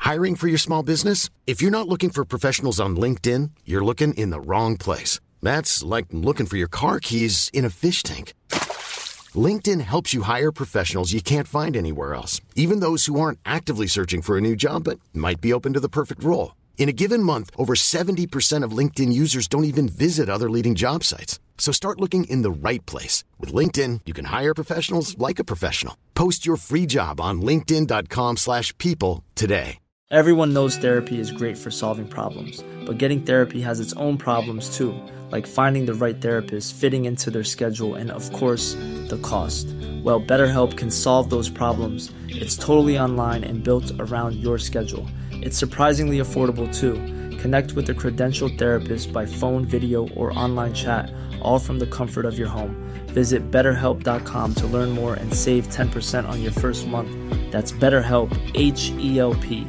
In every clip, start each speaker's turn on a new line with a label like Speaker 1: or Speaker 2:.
Speaker 1: Hiring for your small business? If you're not looking for professionals on LinkedIn, you're looking in the wrong place. That's like looking for your car keys in a fish tank. LinkedIn helps you hire professionals you can't find anywhere else, even those who aren't actively searching for a new job but might be open to the perfect role. In a given month, over 70% of LinkedIn users don't even visit other leading job sites. So start looking in the right place. With LinkedIn, you can hire professionals like a professional. Post your free job on linkedin.com/people today.
Speaker 2: Everyone knows therapy is great for solving problems, but getting therapy has its own problems too, like finding the right therapist, fitting into their schedule, and of course, the cost. Well, BetterHelp can solve those problems. It's totally online and built around your schedule. It's surprisingly affordable too. Connect with a credentialed therapist by phone, video, or online chat, all from the comfort of your home. Visit BetterHelp.com to learn more and save 10% on your first month. That's BetterHelp, H-E-L-P.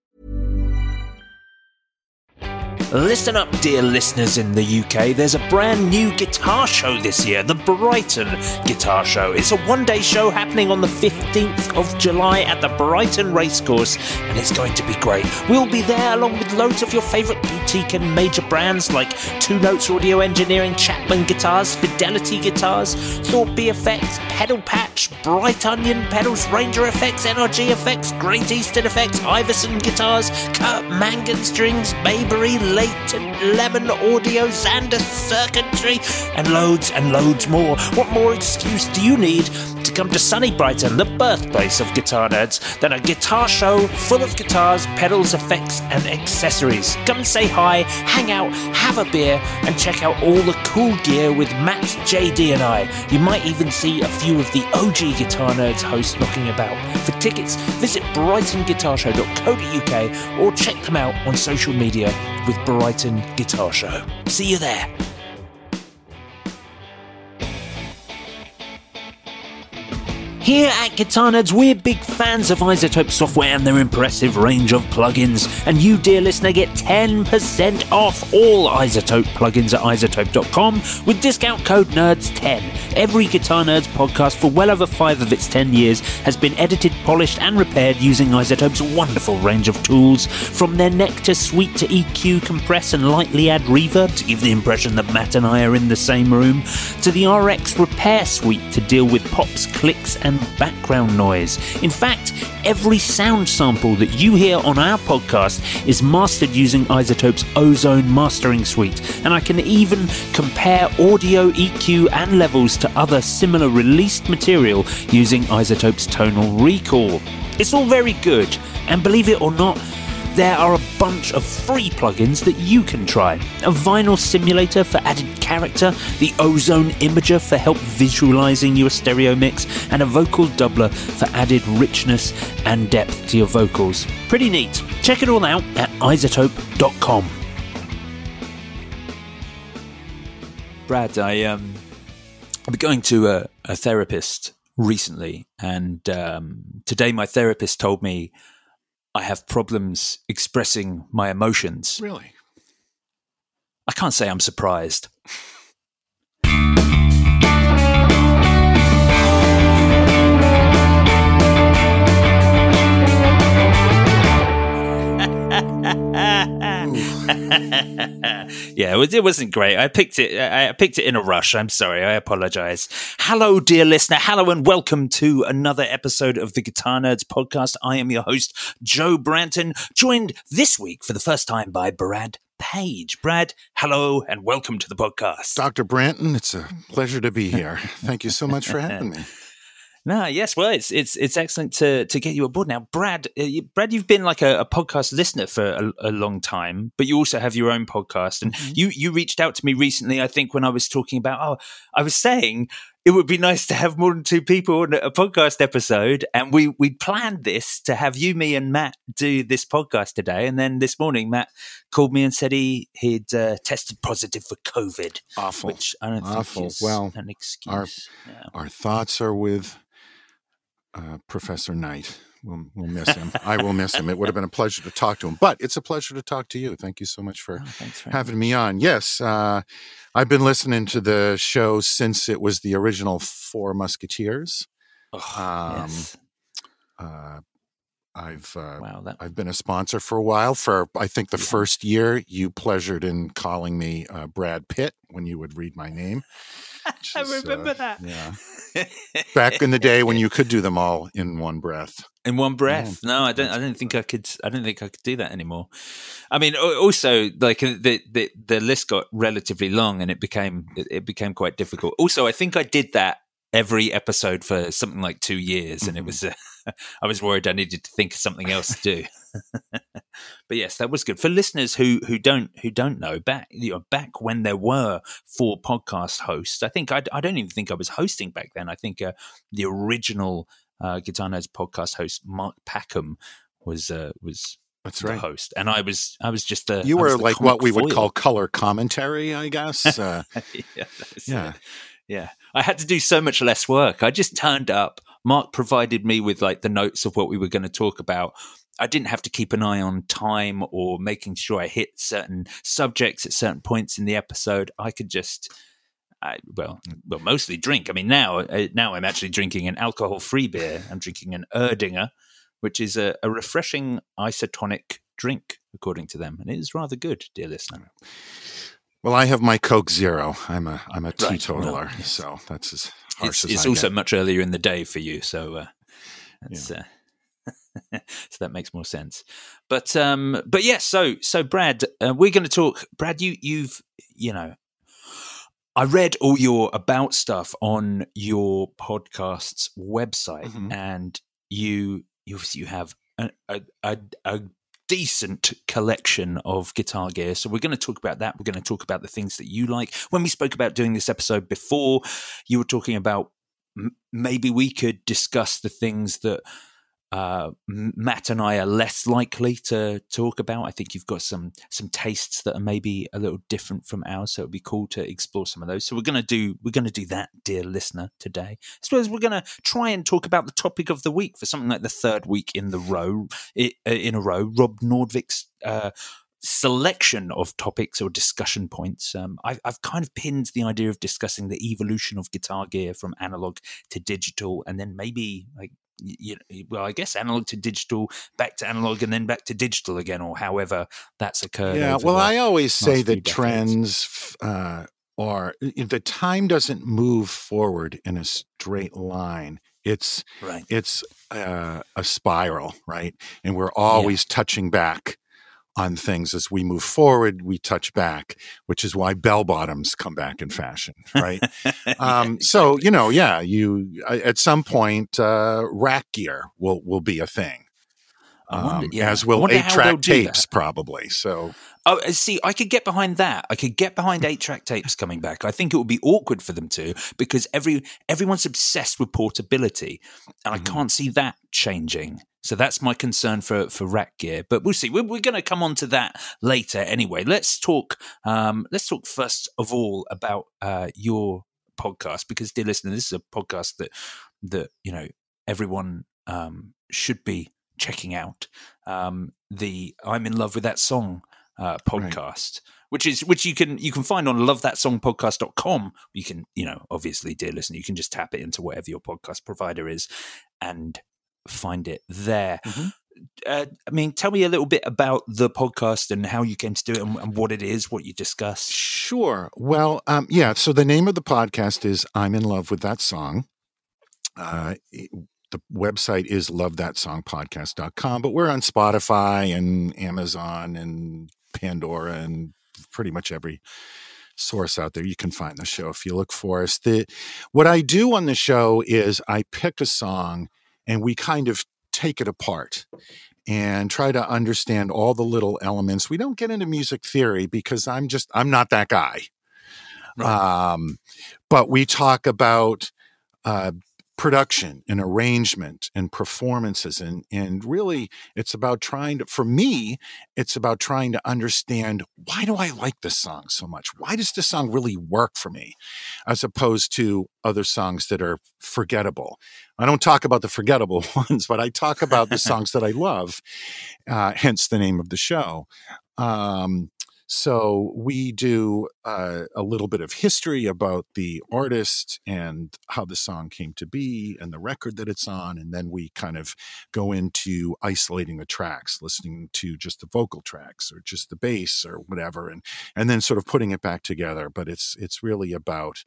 Speaker 3: Listen up, dear listeners in the UK. There's a brand new guitar show this year, the Brighton Guitar Show. It's a one-day show happening on the 15th of July at the Brighton Racecourse, and it's going to be great. We'll be there along with loads of your favourite boutique and major brands like Two Notes Audio Engineering, Chapman Guitars, Fidelity Guitars, Thorpe Effects, Pedal Patch, Bright Onion Pedals, Ranger Effects, NRG Effects, Great Eastern Effects, Iverson Guitars, Kurt Mangan Strings, Maybury, Latent Lemon Audio, Xander Circuitry, and loads more. What more excuse do you need to come to sunny Brighton, the birthplace of guitar nerds, than a guitar show full of guitars, pedals, effects, and accessories? Come and say hi, hang out, have a beer, and check out all the cool gear with Matt, JD, and I. You might even see a few of the OG Guitar Nerds hosts knocking about. For tickets, visit brightonguitarshow.co.uk or check them out on social media with Brighton Guitar Show. See you there. Here at Guitar Nerds, we're big fans of iZotope software and their impressive range of plugins. And you, dear listener, get 10% off all iZotope plugins at iZotope.com with discount code NERDS10. Every Guitar Nerds podcast for well over 5 of its 10 years has been edited, polished, and repaired using iZotope's wonderful range of tools. From their Nectar suite to EQ, compress, and lightly add reverb to give the impression that Matt and I are in the same room, to the RX repair suite to deal with pops, clicks, and background noise. In fact, every sound sample that you hear on our podcast is mastered using iZotope's Ozone mastering suite, and I can even compare audio, EQ, and levels to other similar released material using iZotope's Tonal Recall. It's all very good, and believe it or not, there are a bunch of free plugins that you can try. A vinyl simulator for added character, the Ozone Imager for help visualizing your stereo mix, and a vocal doubler for added richness and depth to your vocals. Pretty neat. Check it all out at iZotope.com. Brad, I've been going to a therapist recently, and today my therapist told me I have problems expressing my emotions.
Speaker 4: Really?
Speaker 3: I can't say I'm surprised. Yeah, it wasn't great. I picked it in a rush. I'm sorry. I apologize. Hello, dear listener. Hello, and welcome to another episode of the Guitar Nerds podcast. I am your host, Joe Branton, joined this week for the first time by Brad Page. Brad, hello, and welcome to the podcast.
Speaker 4: Dr. Branton, it's a pleasure to be here. Thank you so much for having me.
Speaker 3: No, yes, well, it's excellent to get you aboard now, Brad. You've been like a podcast listener for a long time, but you also have your own podcast, and you reached out to me recently. I think when I was talking about, I was saying it would be nice to have more than 2 people on a podcast episode, and we planned this to have you, me, and Matt do this podcast today. And then this morning, Matt called me and said he'd tested positive for COVID.
Speaker 4: Awful,
Speaker 3: which I don't think is an excuse.
Speaker 4: Our thoughts are with Professor Knight. We'll miss him. I will miss him. It would have been a pleasure to talk to him, but it's a pleasure to talk to you. Thank you so much for having me on. Yes, I've been listening to the show since it was the original Four Musketeers.
Speaker 3: Yes.
Speaker 4: I've been a sponsor for a while. For I think the first year, you pleasured in calling me Brad Pitt when you would read my name.
Speaker 3: I remember that.
Speaker 4: Yeah, back in the day when you could do them all in one breath.
Speaker 3: In one breath. No, I don't think I could. I don't think I could do that anymore. I mean, also, like the list got relatively long, and it became quite difficult. Also, I think I did that every episode for something like 2 years, and it was I was worried I needed to think of something else to do. But yes, that was good for listeners who don't know. Back when there were 4 podcast hosts, I think I don't even think I was hosting back then. I think the original Guitar Nerds podcast host Mark Packham was
Speaker 4: That's
Speaker 3: the
Speaker 4: right.
Speaker 3: host, and I was just a.
Speaker 4: You were like what we would
Speaker 3: foil.
Speaker 4: call color commentary, I guess.
Speaker 3: Yeah. I had to do so much less work. I just turned up. Mark provided me with like the notes of what we were going to talk about. I didn't have to keep an eye on time or making sure I hit certain subjects at certain points in the episode. I could just, mostly drink. I mean, now I'm actually drinking an alcohol-free beer. I'm drinking an Erdinger, which is a refreshing isotonic drink, according to them, and it is rather good, dear listener.
Speaker 4: Well, I have my Coke Zero. I'm a teetotaler, so that's as harsh as
Speaker 3: it's
Speaker 4: I
Speaker 3: also
Speaker 4: get.
Speaker 3: much earlier in the day for you, so that's so that makes more sense. But yes, so Brad, we're going to talk. Brad, you've I read all your about stuff on your podcast's website, and you have a decent collection of guitar gear. So we're going to talk about that. We're going to talk about the things that you like. When we spoke about doing this episode before, you were talking about maybe we could discuss the things that Matt and I are less likely to talk about. I think you've got some tastes that are maybe a little different from ours, so it'd be cool to explore some of those. So we're going to do that, dear listener, today. I suppose we're going to try and talk about the topic of the week for something like the 3rd week in a row. Rob Nordvik's selection of topics or discussion points. I've kind of pinned the idea of discussing the evolution of guitar gear from analog to digital, and then maybe I guess analog to digital, back to analog, and then back to digital again, or however that's occurred.
Speaker 4: Yeah, well, I always say that trends are the time doesn't move forward in a straight line. It's a spiral, right? And we're always touching back on things as we move forward. We touch back, which is why bell bottoms come back in fashion, right? So at some point, rack gear will be a thing, as will 8-track tapes, probably. So.
Speaker 3: Oh, see, I could get behind that. I could get behind 8-track tapes coming back. I think it would be awkward for them to, because everyone's obsessed with portability, and I can't see that changing. So that's my concern for rack gear. But we'll see. We're going to come on to that later anyway. Let's talk first of all about your podcast, because, dear listener, this is a podcast that everyone should be checking out. The I'm in Love with That Song podcast, which you can find on lovethatsongpodcast.com. You can, obviously, dear listener, you can just tap it into whatever your podcast provider is and find it there. I mean, tell me a little bit about the podcast and how you came to do it and what it is, what you discuss.
Speaker 4: Sure. Well, so the name of the podcast is I'm in Love with That Song. The website is lovethatsongpodcast.com, but we're on Spotify and Amazon and Pandora and pretty much every source out there. You can find the show if you look for us. What I do on the show is I pick a song and we kind of take it apart and try to understand all the little elements. We don't get into music theory because I'm not that guy. Right. But we talk about production and arrangement and performances. And really it's about for me, it's about trying to understand, why do I like this song so much? Why does this song really work for me? As opposed to other songs that are forgettable. I don't talk about the forgettable ones, but I talk about the songs that I love, hence the name of the show. So we do a little bit of history about the artist and how the song came to be and the record that it's on. And then we kind of go into isolating the tracks, listening to just the vocal tracks or just the bass or whatever, and then sort of putting it back together. But it's really about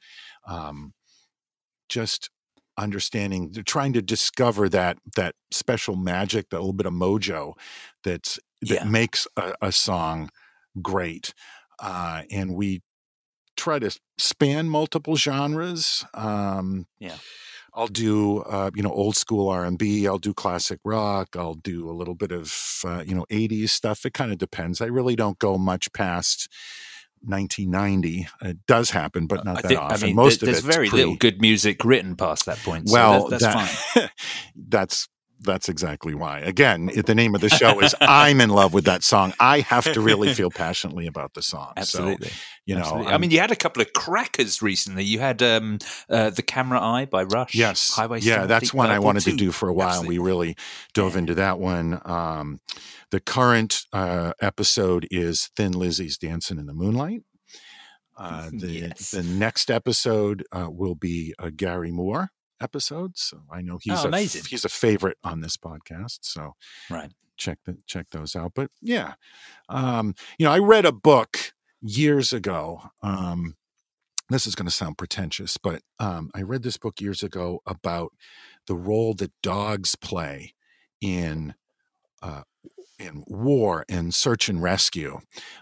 Speaker 4: just understanding, trying to discover that special magic, that little bit of mojo that makes a song great. And we try to span multiple genres. I'll do, old school R&B. I'll do classic rock. I'll do a little bit of, 80s stuff. It kind of depends. I really don't go much past 1990. It does happen, but not that often.
Speaker 3: I mean,
Speaker 4: most of
Speaker 3: there's
Speaker 4: it's
Speaker 3: very little good music written past that point.
Speaker 4: Well,
Speaker 3: so that's fine.
Speaker 4: That's exactly why. Again, the name of the show is I'm in love with that song. I have to really feel passionately about the song.
Speaker 3: Absolutely.
Speaker 4: So,
Speaker 3: Absolutely. I mean, you had a couple of crackers recently. You had The Camera Eye by Rush.
Speaker 4: Yes.
Speaker 3: Highway
Speaker 4: yeah, that's one I wanted to do for a while.
Speaker 3: Absolutely.
Speaker 4: We really dove into that one. The current episode is Thin Lizzy's Dancing in the Moonlight. The next episode will be a Gary Moore episode. So I know he's a favorite on this podcast. So check those out. But yeah, I read a book years ago. This is going to sound pretentious, but I read this book years ago about the role that dogs play in war and search and rescue.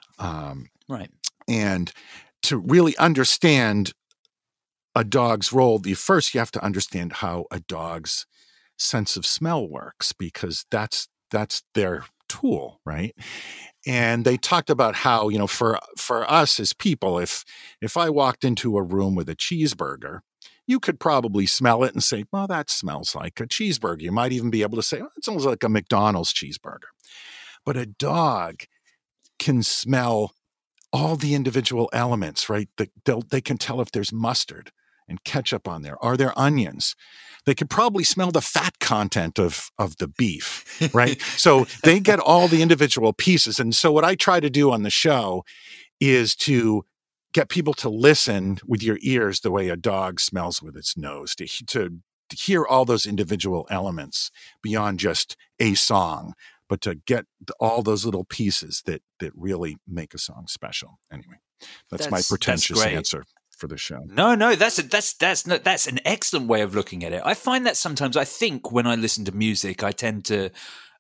Speaker 4: And to really understand a dog's role, first you have to understand how a dog's sense of smell works, because that's their tool, right? And they talked about how, for us as people, if I walked into a room with a cheeseburger, you could probably smell it and say, well, that smells like a cheeseburger. You might even be able to say, it smells like a McDonald's cheeseburger. But a dog can smell all the individual elements, right? They can tell if there's mustard and ketchup on there. Are there onions? They could probably smell the fat content of the beef, right? So they get all the individual pieces. And so what I try to do on the show is to get people to listen with your ears the way a dog smells with its nose, to hear all those individual elements beyond just a song, but to get all those little pieces that really make a song special. Anyway, that's my pretentious answer for the show.
Speaker 3: No, that's an excellent way of looking at it. I find that sometimes, I think when I listen to music, I tend to,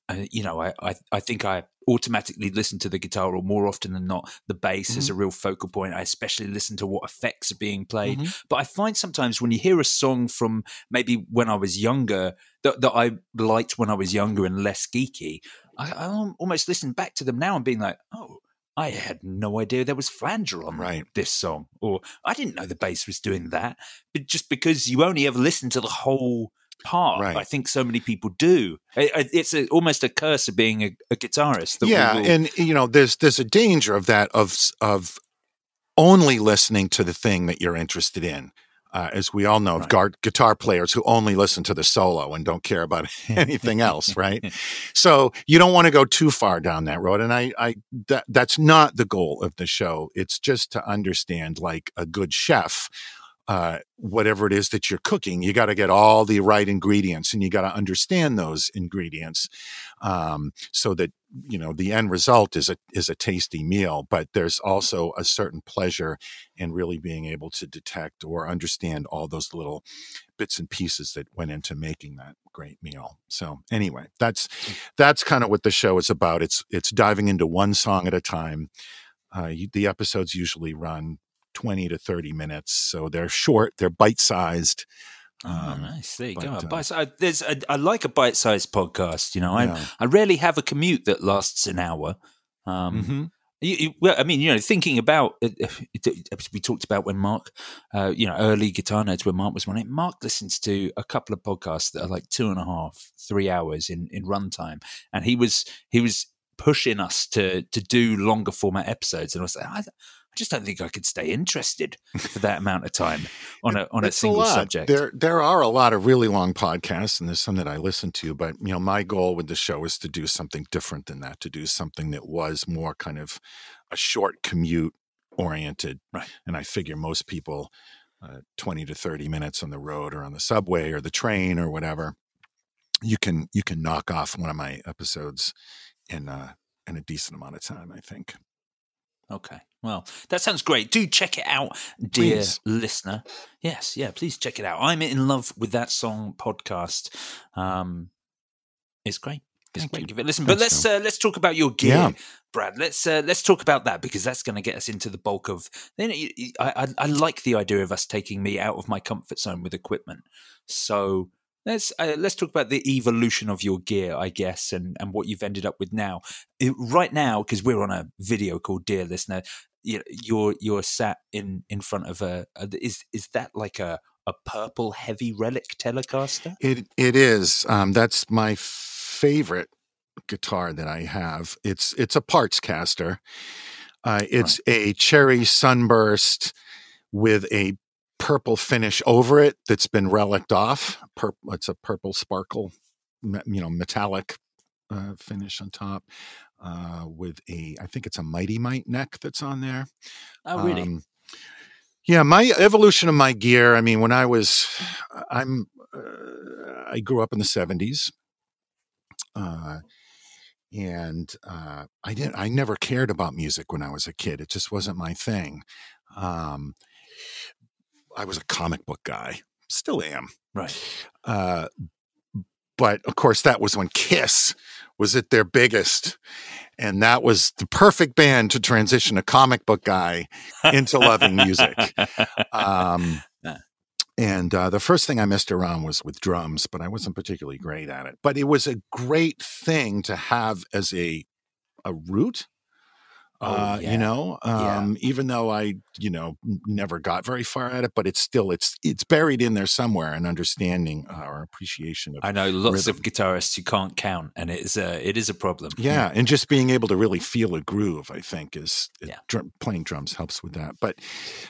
Speaker 3: I think I automatically listen to the guitar, or more often than not, the bass as a real focal point. I especially listen to what effects are being played. But I find sometimes when you hear a song from maybe when I was younger, that I liked when I was younger and less geeky, I almost listen back to them now and being like, oh, I had no idea there was flanger on this song, or I didn't know the bass was doing that. But just because you only ever listen to the whole part, I think so many people do. It's almost a curse of being a guitarist.
Speaker 4: And there's a danger of that, of only listening to the thing that you're interested in. As we all know, of guitar players who only listen to the solo and don't care about anything else, right? So you don't want to go too far down that road. And that's not the goal of the show. It's just to understand, like a good chef, whatever it is that you're cooking, you got to get all the right ingredients, and you got to understand those ingredients, so that the end result is a tasty meal. But there's also a certain pleasure in really being able to detect or understand all those little bits and pieces that went into making that great meal. So anyway, that's kind of what the show is about. It's diving into one song at a time. The episodes usually run 20 to 30 minutes. So they're short, they're bite-sized.
Speaker 3: Nice. There you go. I like a bite-sized podcast. I rarely have a commute that lasts an hour. Thinking about it, we talked about when Mark, early Guitar Nerds, when Mark was on it. Mark listens to a couple of podcasts that are like 2.5, 3 hours in runtime, and he was pushing us to do longer format episodes, and I was like, I just don't think I could stay interested for that amount of time on a single subject.
Speaker 4: There are a lot of really long podcasts, and there's some that I listen to. But my goal with the show is to do something different than that. To do something that was more kind of a short commute oriented.
Speaker 3: Right.
Speaker 4: And I figure most people, 20 to 30 minutes on the road or on the subway or the train or whatever, you can knock off one of my episodes in a decent amount of time, I think.
Speaker 3: Okay. Well, that sounds great. Do check it out, dear
Speaker 4: Please.
Speaker 3: listener. Yes, yeah, please check it out. I'm in love with that song podcast. It's great. It's great. Give it a listen. But let's talk about your gear,
Speaker 4: Yeah.
Speaker 3: Brad. Let's talk about that, because that's going to get us into the bulk of. Then I like the idea of us taking me out of my comfort zone with equipment. So let's talk about the evolution of your gear, I guess, and what you've ended up with now. Right now, because we're on a video called Dear Listener, you're sat in front of is that like a purple heavy relic Telecaster?
Speaker 4: It is. That's my favorite guitar that I have. It's a parts caster. It's a cherry sunburst with a purple finish over it that's been relicked off. It's a purple sparkle, metallic finish on top, with I think it's a Mighty Mite neck that's on there.
Speaker 3: Oh, really?
Speaker 4: Yeah, my evolution of my gear. I mean, when I grew up in the 70s, and I never cared about music when I was a kid. It just wasn't my thing. I was a comic book guy, still am.
Speaker 3: Right.
Speaker 4: But of course, that was when Kiss was at their biggest, and that was the perfect band to transition a comic book guy into loving music. And the first thing I messed around was with drums, but I wasn't particularly great at it. But it was a great thing to have as a root. Even though I, never got very far at it, but it's buried in there somewhere, an understanding or appreciation of.
Speaker 3: I know lots
Speaker 4: rhythm.
Speaker 3: of guitarists who can't count, and it is a problem.
Speaker 4: Yeah, and just being able to really feel a groove, I think, playing drums helps with that. But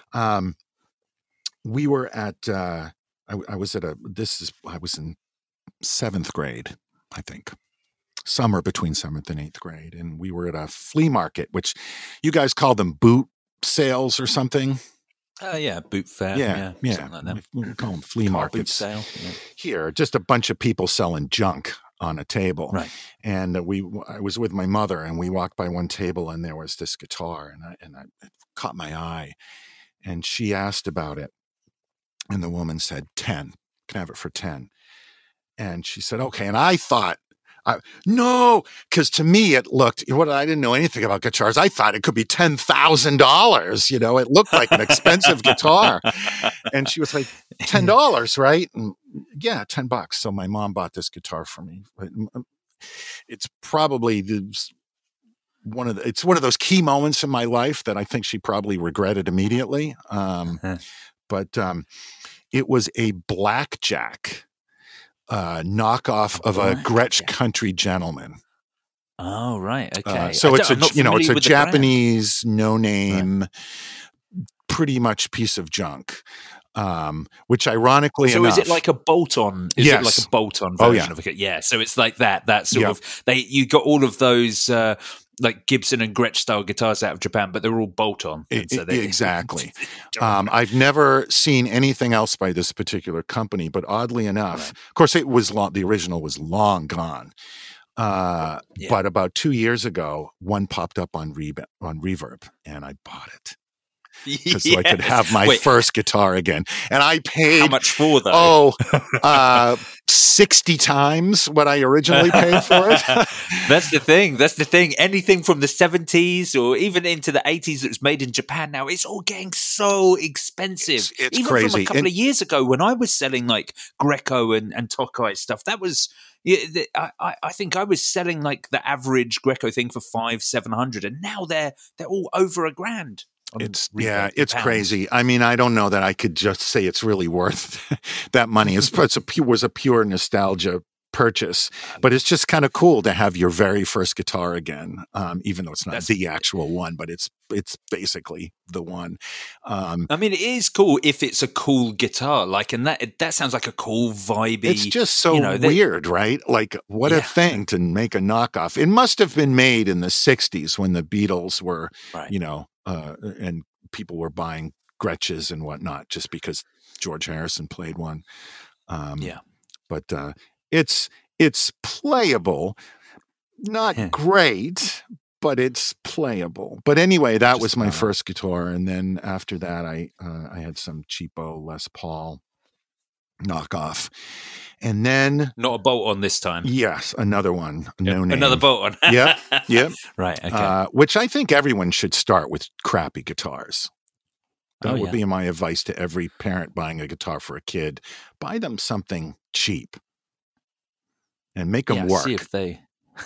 Speaker 4: we were at I was in 7th grade, I think. Summer between 7th and 8th grade. And we were at a flea market, which you guys call them boot sales or something.
Speaker 3: Boot fair.
Speaker 4: Yeah.
Speaker 3: Something like that.
Speaker 4: We call them flea markets.
Speaker 3: Boot sale. Yeah.
Speaker 4: Here, just a bunch of people selling junk on a table.
Speaker 3: Right.
Speaker 4: And I was with my mother, and we walked by one table, and there was this guitar, and it caught my eye. And she asked about it. And the woman said, 10. Can I have it for 10? And she said, okay. And I thought, no, because to me it looked, I didn't know anything about guitars. I thought it could be $10,000. It looked like an expensive guitar. And she was like, $10, right? And yeah, $10. So my mom bought this guitar for me. It's probably one of those key moments in my life that I think she probably regretted immediately. But it was a Blackjack knockoff of a Gretsch Country Gentleman.
Speaker 3: Oh, right. Okay.
Speaker 4: So it's a Japanese no-name, pretty much piece of junk. Which ironically enough,
Speaker 3: is it like a bolt-on? Is
Speaker 4: yes.
Speaker 3: it like a bolt-on version of it? Yeah. So it's like that sort of. You got all of those like Gibson and Gretsch style guitars out of Japan, but they're all bolt-on.
Speaker 4: Exactly. I've never seen anything else by this particular company, but oddly enough, of course, it was the original was long gone. But about 2 years ago, one popped up on Reverb, and I bought it. So I could have my first guitar again. And I paid...
Speaker 3: How much for, though?
Speaker 4: 60 times what I originally paid for it.
Speaker 3: That's the thing. Anything from the 70s or even into the 80s that's made in Japan now, it's all getting so expensive.
Speaker 4: It's
Speaker 3: even
Speaker 4: crazy.
Speaker 3: From a couple of years ago when I was selling like Greco and Tokai stuff, that was... I think I was selling like the average Greco thing for $500-700, and now they're all over $1,000.
Speaker 4: It's crazy. I mean, I don't know that I could just say it's really worth that money. It was a pure nostalgia purchase. But it's just kind of cool to have your very first guitar again, even though it's not the actual one, but it's basically the one.
Speaker 3: I mean, it is cool if it's a cool guitar, like, and that sounds like a cool vibey.
Speaker 4: It's just so weird, right? Like, what a thing to make a knockoff. It must have been made in the 60s when the Beatles were, and people were buying Gretches and whatnot just because George Harrison played one. But it's playable, not great, but it's playable. But anyway, that was my first guitar, and then after that, I had some cheapo Les Paul knockoff, and then
Speaker 3: not a bolt on this time.
Speaker 4: Yes, another one. No name.
Speaker 3: Another bolt on.
Speaker 4: Yep.
Speaker 3: Right. Okay.
Speaker 4: Which I think everyone should start with crappy guitars. That would be my advice to every parent buying a guitar for a kid. Buy them something cheap and make them work.
Speaker 3: See if they,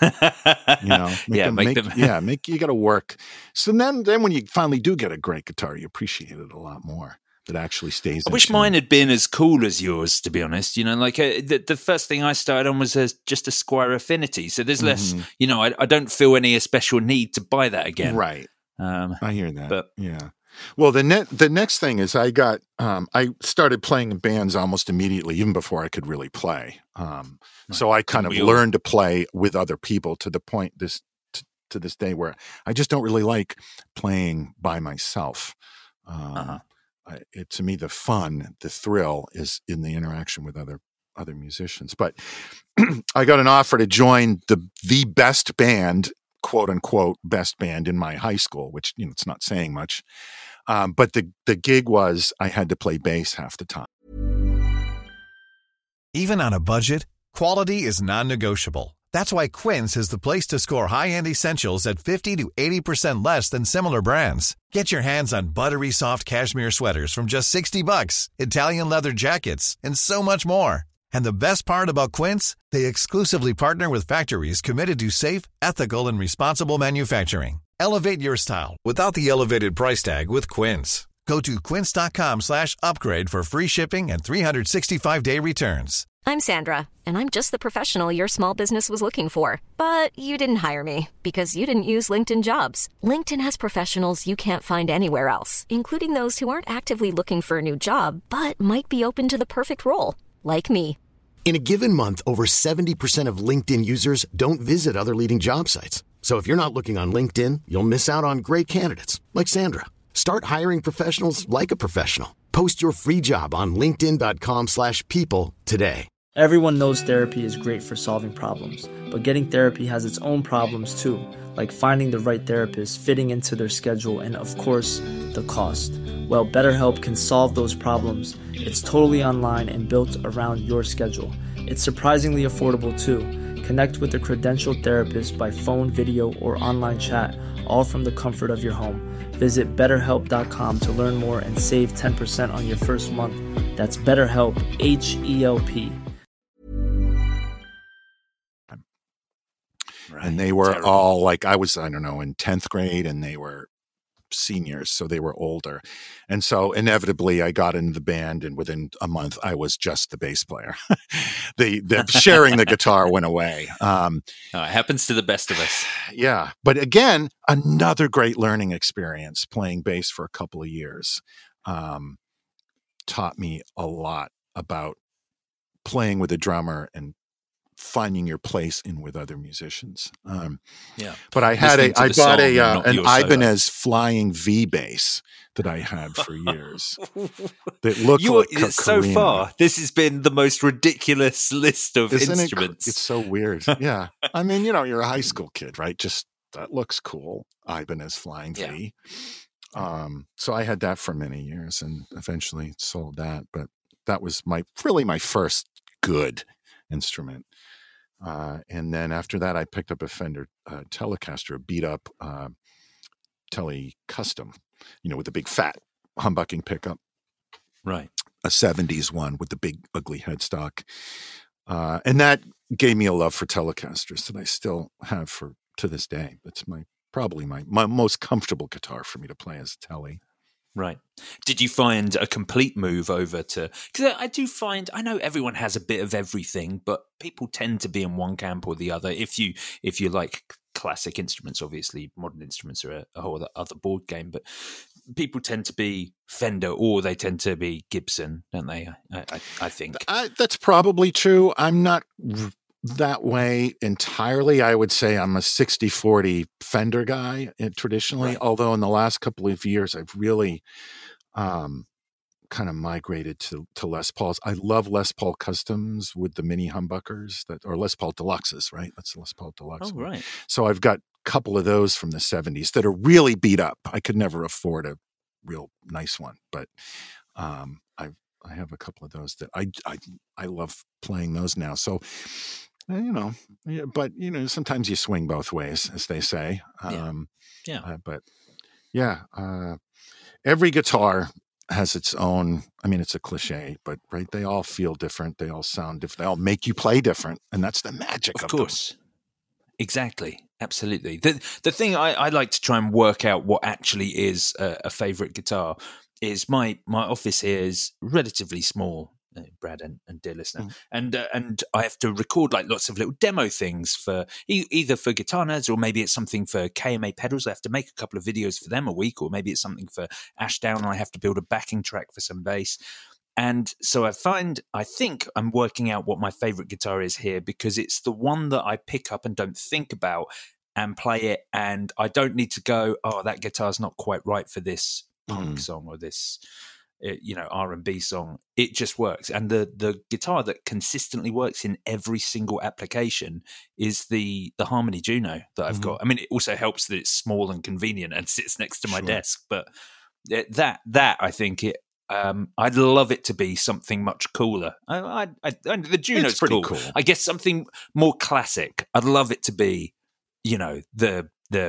Speaker 4: make them. You got to work. So then when you finally do get a great guitar, you appreciate it a lot more. That actually stays.
Speaker 3: I wish mine had been as cool as yours, to be honest. Like the first thing I started on was just a Squire Affinity. So there's less, I don't feel any special need to buy that again.
Speaker 4: Right. I hear that.
Speaker 3: But
Speaker 4: yeah. Well, the next thing is I started playing in bands almost immediately, even before I could really play. So I kind of learned to play with other people to the point to this day where I just don't really like playing by myself. To me, the fun, the thrill is in the interaction with other musicians. But I got an offer to join the best band, quote unquote, best band in my high school, which it's not saying much. But the gig was I had to play bass half the time.
Speaker 5: Even on a budget, quality is non-negotiable. That's why Quince is the place to score high-end essentials at 50 to 80% less than similar brands. Get your hands on buttery soft cashmere sweaters from just $60, Italian leather jackets, and so much more. And the best part about Quince, they exclusively partner with factories committed to safe, ethical, and responsible manufacturing. Elevate your style without the elevated price tag with Quince. Go to quince.com/upgrade for free shipping and 365-day returns.
Speaker 6: I'm Sandra, and I'm just the professional your small business was looking for. But you didn't hire me because you didn't use LinkedIn Jobs. LinkedIn has professionals you can't find anywhere else, including those who aren't actively looking for a new job, but might be open to the perfect role, like me.
Speaker 1: In a given month, over 70% of LinkedIn users don't visit other leading job sites. So if you're not looking on LinkedIn, you'll miss out on great candidates like Sandra. Start hiring professionals like a professional. Post your free job on linkedin.com/people today.
Speaker 2: Everyone knows therapy is great for solving problems, but getting therapy has its own problems too, like finding the right therapist, fitting into their schedule, and of course, the cost. Well, BetterHelp can solve those problems. It's totally online and built around your schedule. It's surprisingly affordable too. Connect with a credentialed therapist by phone, video, or online chat, all from the comfort of your home. Visit BetterHelp.com to learn more and save 10% on your first month. That's BetterHelp, H-E-L-P.
Speaker 4: Right. And they were all like, I don't know, in 10th grade, and they were seniors, so they were older. And so inevitably I got into the band, and within a month I was just the bass player. the sharing the guitar went away.
Speaker 3: It happens to the best of us.
Speaker 4: Yeah. But again, another great learning experience playing bass for a couple of years. Taught me a lot about playing with a drummer and finding your place in with other musicians. But I bought an Ibanez Flying V bass that I had for years. That looked like
Speaker 3: so far, this has been the most ridiculous list of instruments.
Speaker 4: It's so weird. Yeah. I mean, you're a high school kid, right? Just that looks cool. Ibanez Flying V. So I had that for many years and eventually sold that. But that was my first good instrument. And then after that, I picked up a Fender Telecaster, a beat up Tele Custom, with the big fat humbucking pickup.
Speaker 3: Right.
Speaker 4: A 70s one with the big ugly headstock. And that gave me a love for Telecasters that I still have to this day. It's probably my most comfortable guitar for me to play as a Tele.
Speaker 3: Right. Did you find a complete move over to? Because I do find, I know everyone has a bit of everything, but people tend to be in one camp or the other. If you like classic instruments, obviously modern instruments are a whole other board game, but people tend to be Fender or they tend to be Gibson, don't they? I think
Speaker 4: that's probably true. I'm not that way entirely. I would say I'm a 60-40 Fender guy traditionally, right. Although in the last couple of years I've really kind of migrated to Les Pauls. I love Les Paul Customs with the mini humbuckers or Les Paul Deluxes, right? That's Les Paul Deluxe.
Speaker 3: Oh, right.
Speaker 4: So I've got a couple of those from the 70s that are really beat up. I could never afford a real nice one, but I have a couple of those that I love playing those now. So but sometimes you swing both ways, as they say. Every guitar has its own. I mean, it's a cliche, but right, they all feel different. They all sound different. They all make you play different, and that's the magic of
Speaker 3: course.
Speaker 4: Them.
Speaker 3: Exactly, absolutely. The thing I like to try and work out what actually is a favorite guitar is my office here is relatively small. Brad and dear listener, and I have to record like lots of little demo things for either for Guitar Nerds or maybe it's something for KMA Pedals. I have to make a couple of videos for them a week, or maybe it's something for Ashdown and I have to build a backing track for some bass. And so I think I'm working out what my favorite guitar is here because it's the one that I pick up and don't think about and play it, and I don't need to go, oh, that guitar's not quite right for this punk song or this R&B song. It just works, and the guitar that consistently works in every single application is the Harmony Juno that I've got. I mean, it also helps that it's small and convenient and sits next to my desk, but that I think it I'd love it to be something much cooler. The Juno's
Speaker 4: pretty
Speaker 3: cool.
Speaker 4: cool.
Speaker 3: I guess something more classic. I'd love it to be the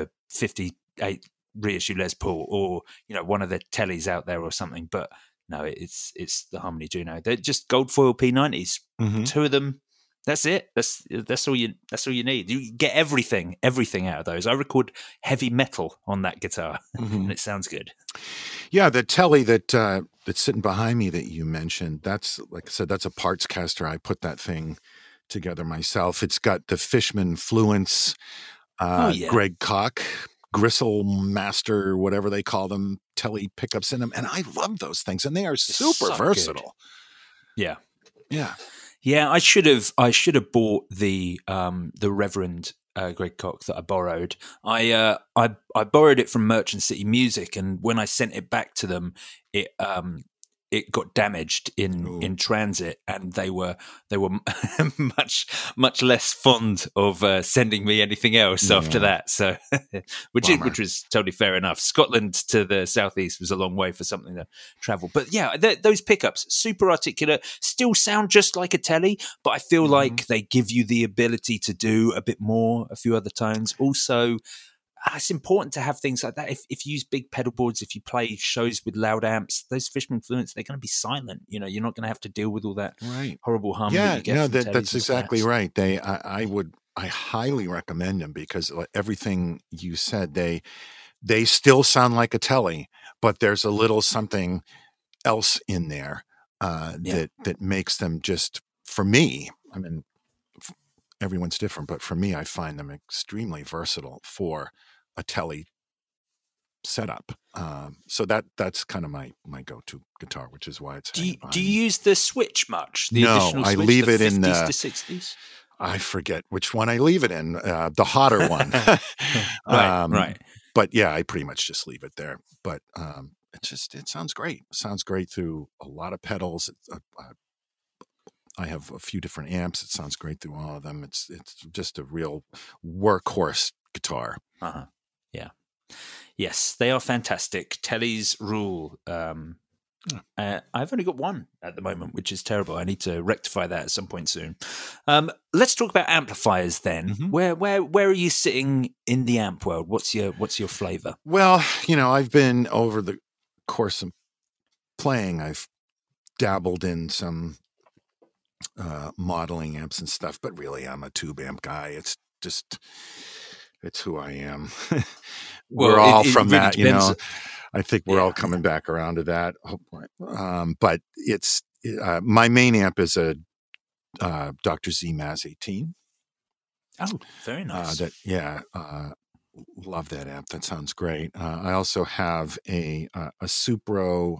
Speaker 3: 58 reissue Les Paul or one of the tellies out there or something, but no, it's the Harmony Juno. They're just gold foil P90s. Two of them. That's it. That's all you need. You get everything out of those. I record heavy metal on that guitar, and it sounds good.
Speaker 4: Yeah, the telly that's sitting behind me that you mentioned. That's, like I said, that's a parts caster. I put that thing together myself. It's got the Fishman Fluence, Greg Koch, Gristle Master, whatever they call them, telly pickups in them, and I love those things, and they are super versatile.
Speaker 3: Good.
Speaker 4: Yeah.
Speaker 3: I should have bought the Reverend Greg Koch that I borrowed. I borrowed it from Merchant City Music, and when I sent it back to them, it got damaged in transit, and they were much less fond of sending me anything else after that. So, which was totally fair enough. Scotland to the southeast was a long way for something to travel, but yeah, those pickups super articulate, still sound just like a telly, but I feel like they give you the ability to do a bit more, a few other tones. Also, it's important to have things like that. If you use big pedal boards, if you play shows with loud amps, those Fishman Fluence, they're going to be silent. You're not going to have to deal with all that horrible hum.
Speaker 4: That's exactly right. I highly recommend them because everything you said, they still sound like a telly, but there's a little something else in there that makes them just, for me, I mean, everyone's different, but for me, I find them extremely versatile for a telly setup. So that's kind of my go-to guitar, which is why it's.
Speaker 3: Do you use the switch much?
Speaker 4: No, I leave it in the
Speaker 3: 50s to 60s.
Speaker 4: I forget which one I leave it in. The hotter one,
Speaker 3: right.
Speaker 4: But yeah, I pretty much just leave it there. But it sounds great. It sounds great through a lot of pedals. I have a few different amps. It sounds great through all of them. It's just a real workhorse guitar.
Speaker 3: Yeah. Yes, they are fantastic. Tellies rule. I've only got one at the moment, which is terrible. I need to rectify that at some point soon. Let's talk about amplifiers then. Where are you sitting in the amp world? What's your flavor?
Speaker 4: Well, I've been, over the course of playing, I've dabbled in some modeling amps and stuff, but really I'm a tube amp guy. It's who I am. We're all from really that, I think we're all coming back around to that. But it's my main amp is a Dr. Z Maz 18.
Speaker 3: Oh, very nice.
Speaker 4: Love that amp. That sounds great. I also have a Supro.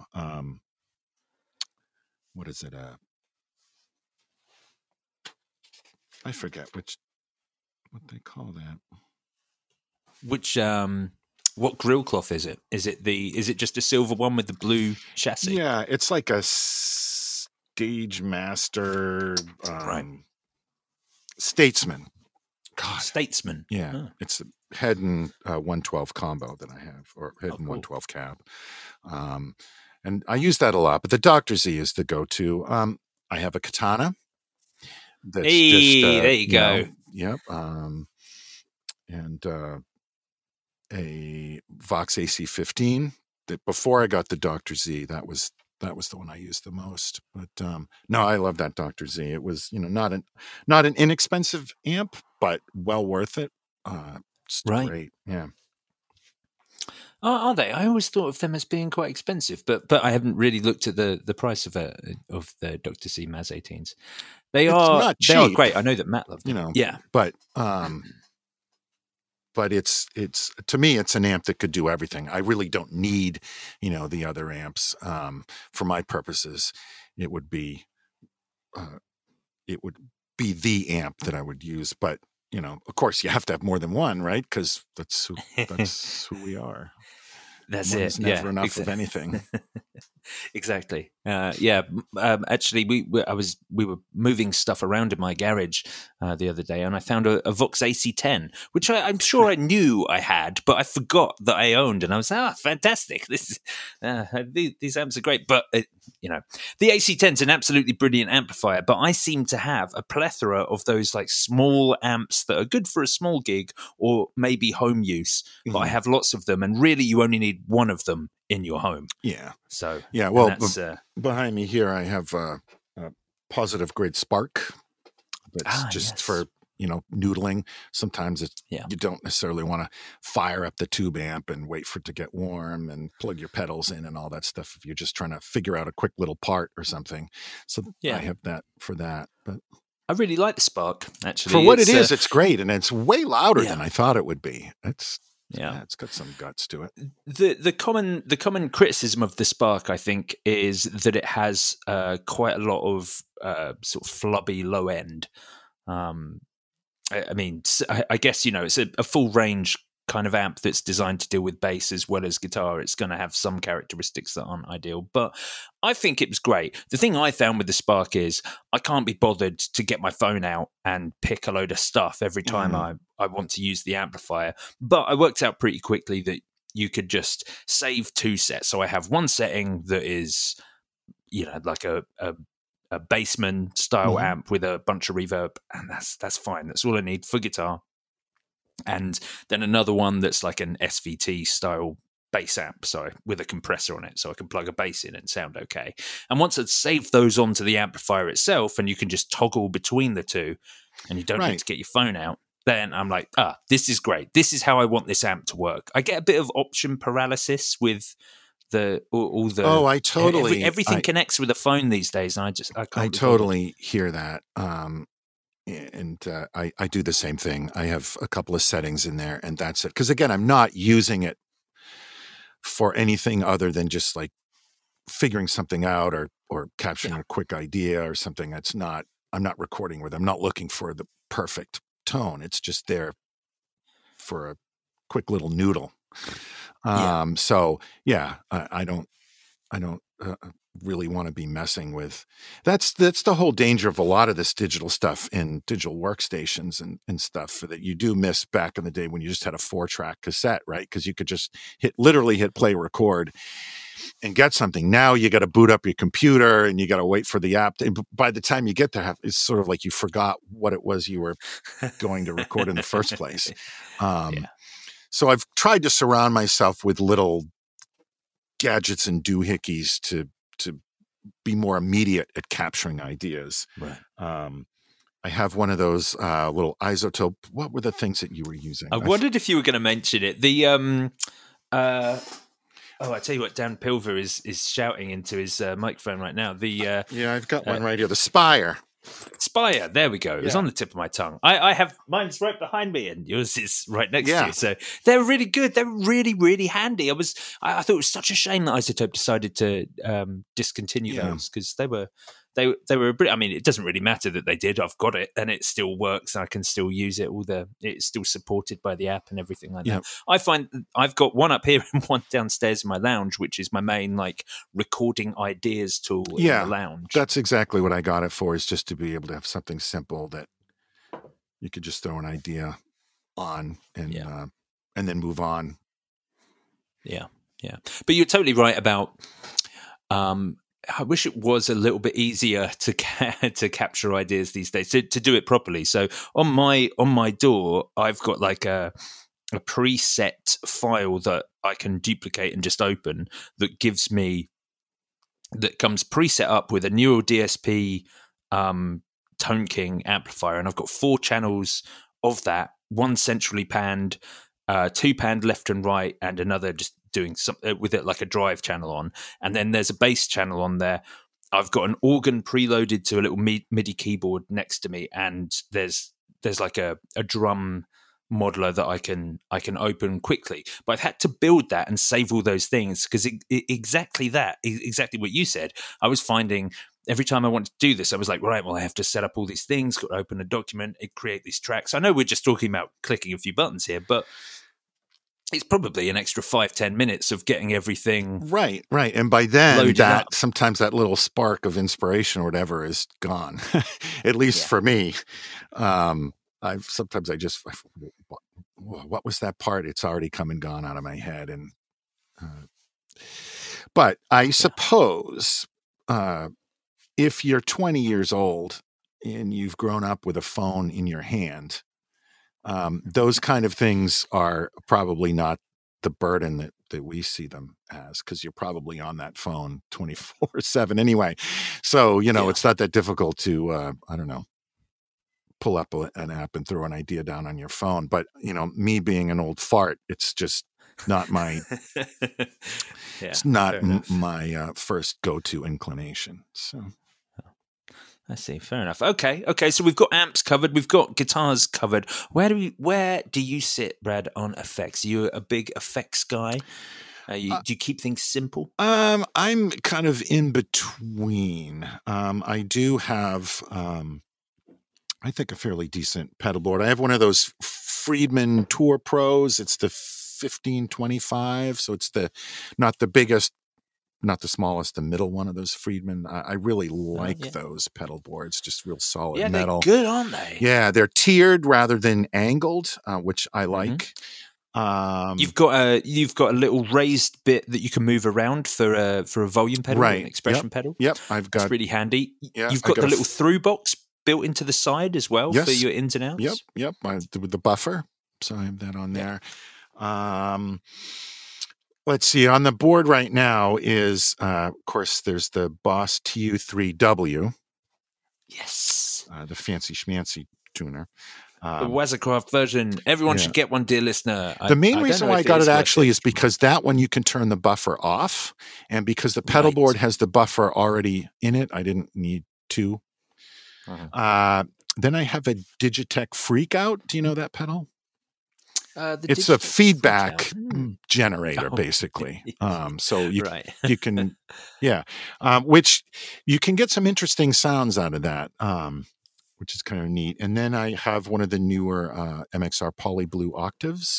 Speaker 4: What is it? I forget what they call that.
Speaker 3: Which what grill cloth is it? Is it just a silver one with the blue chassis?
Speaker 4: Yeah, it's like a Stage Master Statesman.
Speaker 3: God. Statesman.
Speaker 4: Yeah, it's a head and 112 combo that I have, or head and 112 cab. And I use that a lot, but the Dr. Z is the go-to. I have a Katana. That's
Speaker 3: there you go.
Speaker 4: Yep. And a Vox AC15. That before I got the Dr. Z, that was the one I used the most. But no, I love that Dr. Z. It was not an inexpensive amp, but well worth it. It's great. Yeah.
Speaker 3: Are they? I always thought of them as being quite expensive, but I haven't really looked at the price of the Dr. Z Maz 18s. They are great. I know that Matt loved them. Yeah,
Speaker 4: but it's to me, it's an amp that could do everything. I really don't need the other amps for my purposes. It would be the amp that I would use, but of course, you have to have more than one, right? Because that's who we are.
Speaker 3: That's
Speaker 4: One's
Speaker 3: it.
Speaker 4: Never enough of anything.
Speaker 3: Exactly. Actually, we were moving stuff around in my garage the other day, and I found a Vox AC10, which I'm sure I knew I had, but I forgot that I owned. And I was fantastic! This these amps are great. But the AC10's an absolutely brilliant amplifier. But I seem to have a plethora of those like small amps that are good for a small gig or maybe home use. Mm-hmm. But I have lots of them, and really, you only need one of them in your home.
Speaker 4: Yeah.
Speaker 3: So
Speaker 4: well, behind me here I have a Positive Grid Spark. That's just for noodling. Sometimes you don't necessarily want to fire up the tube amp and wait for it to get warm and plug your pedals in and all that stuff if you're just trying to figure out a quick little part or something. So I have that for that. But
Speaker 3: I really like the Spark, actually.
Speaker 4: For what it is, it's great, and it's way louder than I thought it would be. It's got some guts to it.
Speaker 3: The common criticism of the Spark, I think, is that it has quite a lot of sort of flubby low end. I guess it's a full range kind of amp that's designed to deal with bass as well as guitar. It's going to have some characteristics that aren't ideal, but I think it was great. The thing I found with the Spark is I can't be bothered to get my phone out and pick a load of stuff every time I want to use the amplifier. But I worked out pretty quickly that you could just save two sets. So I have one setting that is, like a Bassman style amp with a bunch of reverb, and that's fine. That's all I need for guitar. And then another one that's like an SVT style bass amp, with a compressor on it, so I can plug a bass in and sound okay. And once I'd saved those onto the amplifier itself, and you can just toggle between the two, and you don't need to get your phone out, then I'm like, this is great. This is how I want this amp to work. I get a bit of option paralysis with all the.
Speaker 4: Oh, I totally.
Speaker 3: Everything connects with a phone these days, and I can't.
Speaker 4: I totally hear that. And I do the same thing. I have a couple of settings in there, and that's it. Because again, I'm not using it for anything other than just like figuring something out or capturing a quick idea or something. I'm not recording with. I'm not looking for the perfect tone. It's just there for a quick little noodle. So I don't really want to be messing with. That's the whole danger of a lot of this digital stuff in digital workstations and stuff that you do miss back in the day when you just had a 4-track cassette, right? Because you could just hit play record and get something. Now you got to boot up your computer and you got to wait for the app. And by the time you get there, it's sort of like you forgot what it was you were going to record in the first place. So I've tried to surround myself with little gadgets and doohickeys to be more immediate at capturing ideas.
Speaker 3: Right.
Speaker 4: I have one of those little isotope. What were the things that you were using?
Speaker 3: I wondered if you were going to mention it. The Oh, I tell you what, Dan Pilver is shouting into his microphone right now. The
Speaker 4: yeah, I've got one right here. The Spire.
Speaker 3: Spire. There we go. It was on the tip of my tongue. I have mine's right behind me, and yours is right next to you. So they're really good. They're really, really handy. I thought it was such a shame that Isotope decided to discontinue those, because they were I mean, it doesn't really matter that they did. I've got it, and it still works. And I can still use it. It's still supported by the app and everything like that. I find I've got one up here and one downstairs in my lounge, which is my main recording ideas tool in the lounge.
Speaker 4: That's exactly what I got it for. Is just to be able to have something simple that you could just throw an idea on and then move on. Yeah.
Speaker 3: But you're totally right about. I wish it was a little bit easier to capture ideas these days, to do it properly. So on my door, I've got a preset file that I can duplicate and just open that comes preset up with a Neural DSP Tone King amplifier, and I've got 4 channels of that, one centrally panned, 2 panned left and right, and another just doing something with it like a drive channel on, and then there's a bass channel on there. I've got an organ preloaded to a little MIDI keyboard next to me, and there's like a drum modeler that I can open quickly. But I've had to build that and save all those things, because exactly what you said. I was finding every time I wanted to do this, I was like, right, well, I have to set up all these things, got to open a document, create these tracks. I know we're just talking about clicking a few buttons here, but it's probably an extra 5-10 minutes of getting everything
Speaker 4: right. And by then, sometimes that little spark of inspiration or whatever is gone. At least for me, what was that part? It's already come and gone out of my head. And but I suppose if you're 20 years old and you've grown up with a phone in your hand, those kind of things are probably not the burden that we see them as, because you're probably on that phone 24/7 anyway. So, it's not that difficult to, pull up an app and throw an idea down on your phone. But, me being an old fart, it's just not my, it's not my first go-to inclination. So.
Speaker 3: I see. Fair enough. Okay. So we've got amps covered. We've got guitars covered. Where do you sit, Brad, on effects? Are you a big effects guy? Do you keep things simple?
Speaker 4: I'm kind of in between. I do have, I think, a fairly decent pedal board. I have one of those Friedman Tour Pros. It's the 1525, so it's not the biggest, not the smallest, the middle one of those Friedman. I really like those pedal boards, just real solid metal.
Speaker 3: They're good, aren't they?
Speaker 4: Yeah, they're tiered rather than angled, which I like.
Speaker 3: You've got a little raised bit that you can move around for a volume pedal, right? An expression pedal.
Speaker 4: Yep, It's
Speaker 3: really handy.
Speaker 4: Yeah,
Speaker 3: you've got the little through box built into the side as well for your ins and outs.
Speaker 4: Yep. With the buffer, so I have that on there. Let's see. On the board right now is, of course, there's the Boss TU3W.
Speaker 3: Yes.
Speaker 4: The fancy schmancy tuner.
Speaker 3: The Wazacraft version. Everyone should get one, dear listener.
Speaker 4: The main reason why I got it actually is because that one you can turn the buffer off. And because the pedal board has the buffer already in it, I didn't need to. Then I have a Digitech Freakout. Do you know that pedal? It's a feedback generator, basically. So you can, which you can get some interesting sounds out of that, which is kind of neat. And then I have one of the newer MXR Poly Blue Octaves.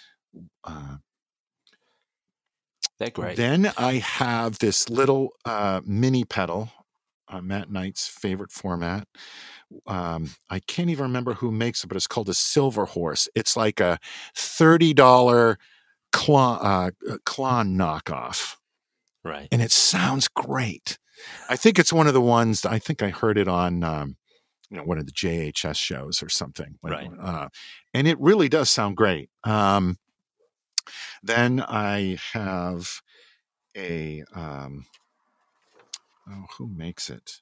Speaker 3: They're great.
Speaker 4: Then I have this little mini pedal, Matt Knight's favorite format. I can't even remember who makes it, but it's called a Silver Horse. It's like a $30 Klon knockoff.
Speaker 3: Right.
Speaker 4: And it sounds great. I think it's one of the ones, I think I heard it on one of the JHS shows or something.
Speaker 3: Right.
Speaker 4: And it really does sound great. Then I have a who makes it?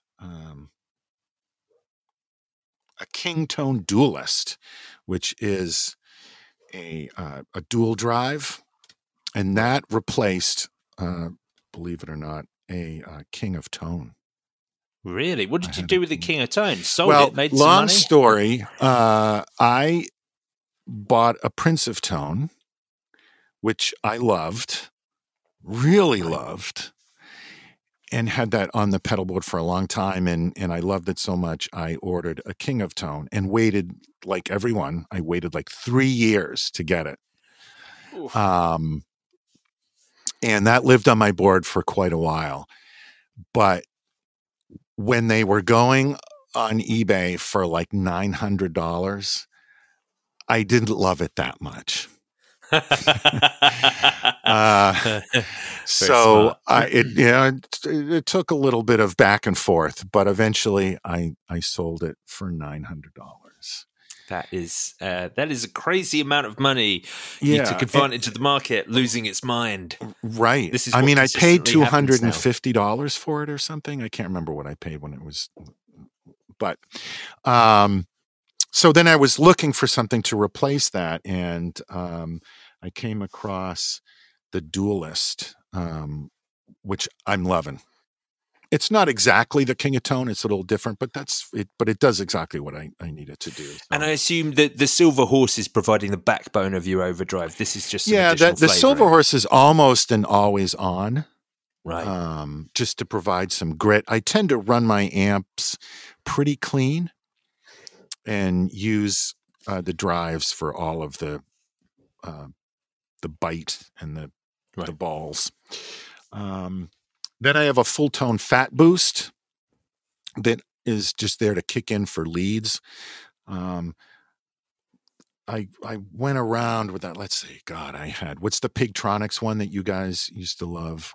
Speaker 4: A Kingtone Duelist, which is a dual drive, and that replaced believe it or not, a King of Tone.
Speaker 3: Really? What did you do with the King of Tone? Sold
Speaker 4: well,
Speaker 3: it, made some
Speaker 4: long
Speaker 3: money?
Speaker 4: Story. I bought a Prince of Tone, which I loved, really loved, and had that on the pedal board for a long time. And I loved it so much, I ordered a King of Tone and waited, like everyone, I waited like 3 years to get it.
Speaker 3: Oof.
Speaker 4: And that lived on my board for quite a while. But when they were going on eBay for like $900, I didn't love it that much. So it took a little bit of back and forth, but eventually I sold it for $900.
Speaker 3: That is a crazy amount of money. You took advantage of the market, losing its mind.
Speaker 4: Right.
Speaker 3: This is
Speaker 4: I paid
Speaker 3: $250
Speaker 4: $250 for it or something. I can't remember what I paid when it was, but so then I was looking for something to replace that, and I came across the Duelist, which I'm loving. It's not exactly the King of Tone; it's a little different, but that's it. But it does exactly what I need it to do. So.
Speaker 3: And I assume that the Silver Horse is providing the backbone of your overdrive. This is just
Speaker 4: the Silver Horse is almost an always on,
Speaker 3: right?
Speaker 4: Just to provide some grit. I tend to run my amps pretty clean and use the drives for all of the bite and the balls. Then I have a full tone fat boost that is just there to kick in for leads. I went around with that. Let's see, I had, what's the Pigtronics one that you guys used to love?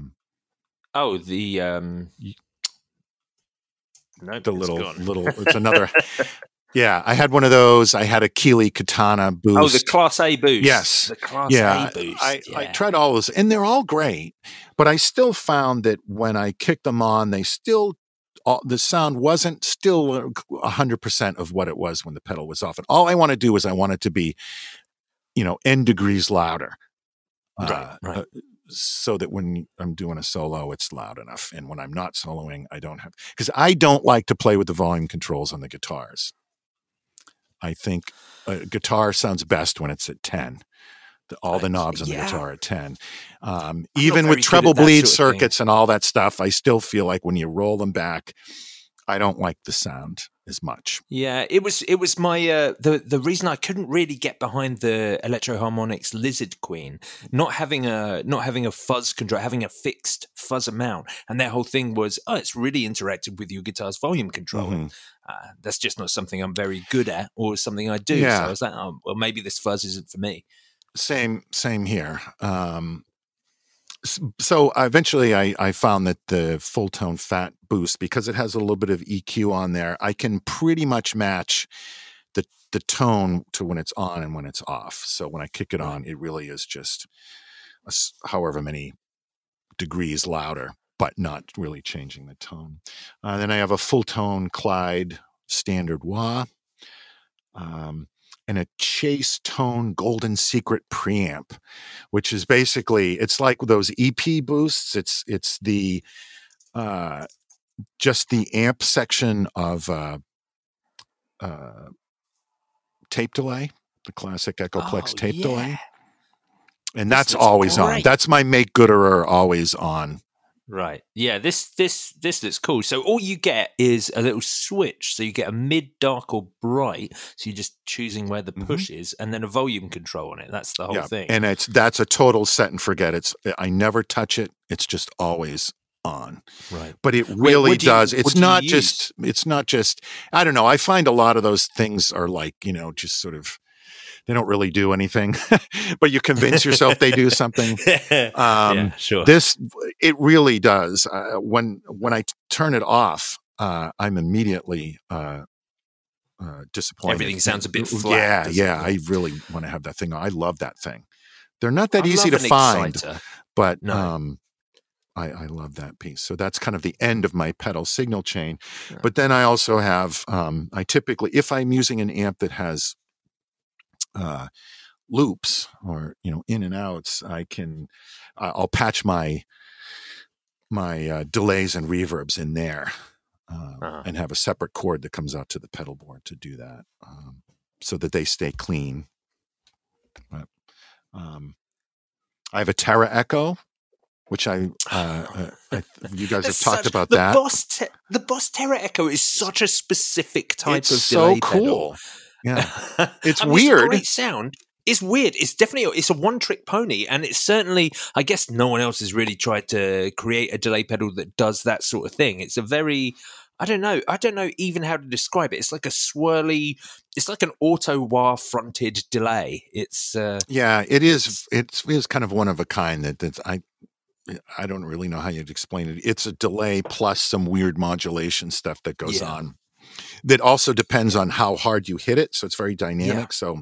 Speaker 4: It's another. Yeah, I had one of those. I had a Keeley Katana boost.
Speaker 3: Oh, the Class A boost.
Speaker 4: Yes.
Speaker 3: The Class A boost.
Speaker 4: I tried all those, and they're all great, but I still found that when I kicked them on, the sound wasn't still 100% of what it was when the pedal was off. And all I want to do is I want it to be, N degrees louder.
Speaker 3: Right.
Speaker 4: So that when I'm doing a solo, it's loud enough. And when I'm not soloing, because I don't like to play with the volume controls on the guitars. I think a guitar sounds best when it's at 10. All the knobs on the guitar are at 10. Even with treble bleed circuits and all that stuff, I still feel like when you roll them back, I don't like the sound as much.
Speaker 3: Yeah, it was my the reason I couldn't really get behind the Electro Harmonix Lizard Queen, not having a fuzz control, having a fixed fuzz amount, and their whole thing was, it's really interactive with your guitar's volume control. Mm-hmm. That's just not something I'm very good at, or something I do. Yeah. So I was like, well, maybe this fuzz isn't for me.
Speaker 4: Same here. So eventually I found that the full tone fat boost, because it has a little bit of EQ on there, I can pretty much match the tone to when it's on and when it's off. So when I kick it on, it really is just however many degrees louder, but not really changing the tone. Then I have a full tone Clyde standard wah. And a Chase Tone Golden Secret preamp, which is basically, it's like those EP boosts. It's the just the amp section of tape delay, the classic Echoplex tape delay, and that's always on. That's my Make Gooderer always on.
Speaker 3: Right. Yeah, this looks cool. So all you get is a little switch. So you get a mid, dark, or bright. So you're just choosing where the push is, and then a volume control on it. That's the whole thing.
Speaker 4: And that's a total set and forget. I never touch it. It's just always on.
Speaker 3: Right.
Speaker 4: But it really does. It's not just, I don't know. I find a lot of those things are like, just sort of, they don't really do anything, but you convince yourself they do something.
Speaker 3: Sure.
Speaker 4: It really does. When I turn it off, I'm immediately disappointed.
Speaker 3: Everything sounds a bit flat.
Speaker 4: Yeah. I really want to have that thing. I love that thing. They're not that easy to find, but no. I love that piece. So that's kind of the end of my pedal signal chain. Yeah. But then I also have, I typically, if I'm using an amp that has loops or, in and outs, I'll patch my delays and reverbs in there and have a separate cord that comes out to the pedal board to do that so that they stay clean. But, I have a Terra Echo, which you guys have talked about that.
Speaker 3: The Boss Terra Echo is such a specific type of
Speaker 4: so
Speaker 3: delay
Speaker 4: cool.
Speaker 3: pedal.
Speaker 4: Yeah, it's weird.
Speaker 3: It's a great sound. It's weird. It's a one-trick pony, and it's certainly, I guess, no one else has really tried to create a delay pedal that does that sort of thing. It's a very, I don't know even how to describe it. It's like a swirly. It's like an auto wah fronted delay. It's
Speaker 4: yeah, it is. It is kind of one of a kind. That I don't really know how you'd explain it. It's a delay plus some weird modulation stuff that goes on. That also depends on how hard you hit it. So it's very dynamic. So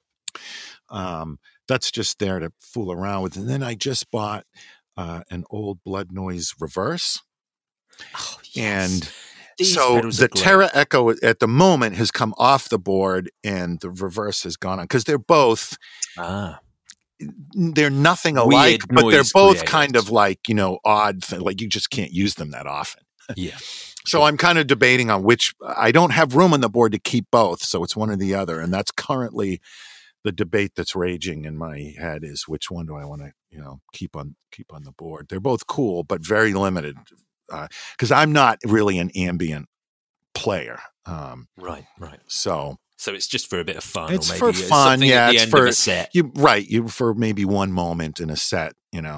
Speaker 4: that's just there to fool around with. And then I just bought an old Blood Noise reverse.
Speaker 3: Oh, yes.
Speaker 4: And
Speaker 3: these
Speaker 4: so the
Speaker 3: Terra
Speaker 4: Echo at the moment has come off the board and the reverse has gone on because they're both they're nothing alike, but they're both kind of like, odd, like you just can't use them that often.
Speaker 3: Yeah.
Speaker 4: So I'm kind of debating on which. I don't have room on the board to keep both, so it's one or the other, and that's currently the debate that's raging in my head is which one do I want to, keep on the board. They're both cool, but very limited because I'm not really an ambient player.
Speaker 3: Right.
Speaker 4: So
Speaker 3: it's just for a bit of fun.
Speaker 4: It's
Speaker 3: or maybe
Speaker 4: for fun, yeah. It's for
Speaker 3: a set.
Speaker 4: You for maybe one moment in a set,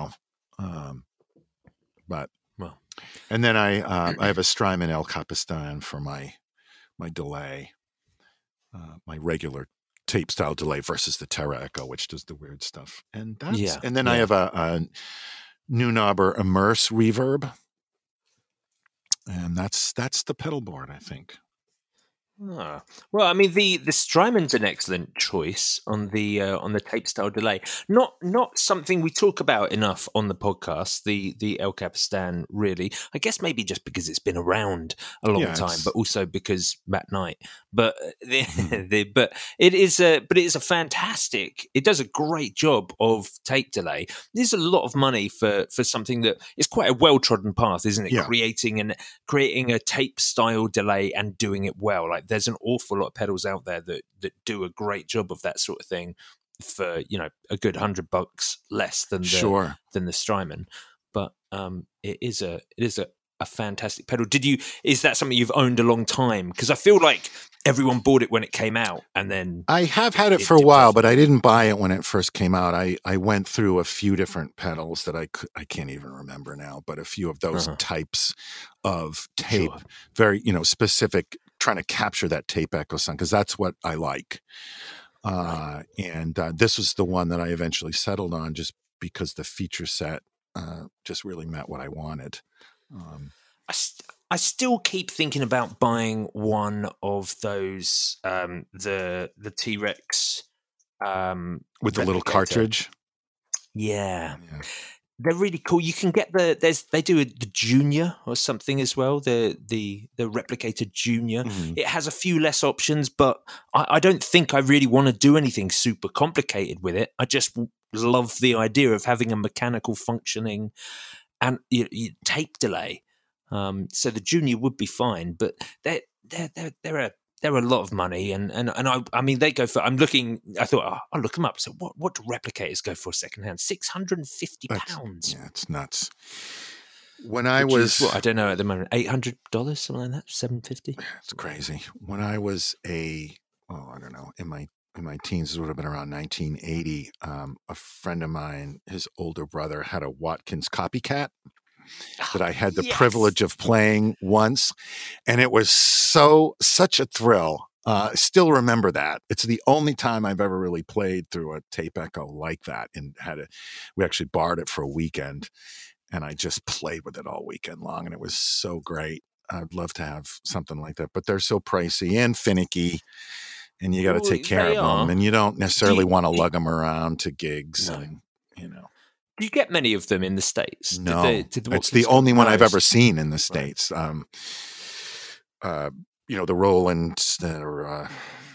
Speaker 4: but. And then I have a Strymon El Capistan for my delay, my regular tape style delay versus the Terra Echo, which does the weird stuff. And then I have a Neunauber Immerse reverb, and that's the pedal board, I think.
Speaker 3: Well, I mean, the Strymon's an excellent choice on the tape style delay. Not something we talk about enough on the podcast. The El Capistan, really. I guess maybe just because it's been around a long time, but also because Matt Knight. But but it is a fantastic. It does a great job of tape delay. There's a lot of money for something that is quite a well trodden path, isn't it? Yeah. Creating a tape style delay and doing it well. Like there's an awful lot of pedals out there that do a great job of that sort of thing for a good $100 less than the Strymon. But it is a fantastic pedal. Is that something you've owned a long time? Because I feel like everyone bought it when it came out, and then
Speaker 4: I have had it for a while, but I didn't buy it when it first came out. I went through a few different pedals that I can't even remember now, but a few of those types of tape, very specific, trying to capture that tape echo sound because that's what I like. And this was the one that I eventually settled on, just because the feature set just really met what I wanted.
Speaker 3: I still keep thinking about buying one of those the T-Rex
Speaker 4: with the little cartridge.
Speaker 3: Yeah. They're really cool. You can get they do the Junior or something as well. The Replicator Junior. Mm-hmm. It has a few less options, but I don't think I really want to do anything super complicated with it. I just love the idea of having a mechanical functioning and tape delay. So the Junior would be fine, but they're a lot of money, and I mean they go for. I thought I'll look them up. So what do Replicators go for secondhand? £650.
Speaker 4: Yeah, it's nuts. When I was
Speaker 3: I don't know at the moment, $800, something like that, $750.
Speaker 4: It's crazy. When I was I don't know, in my teens, it would have been around 1980. A friend of mine, his older brother, had a Watkins Copycat that I had the privilege of playing once, and it was such a thrill. Still remember that. It's the only time I've ever really played through a tape echo like that, and we actually borrowed it for a weekend, and I just played with it all weekend long, and it was so great. I'd love to have something like that, but they're so pricey and finicky, and you got to take care of them, and you don't necessarily want to lug them around to gigs, and
Speaker 3: Do you get many of them in the States?
Speaker 4: No, it's the only one I've ever seen in the States. Right. The Rolands that are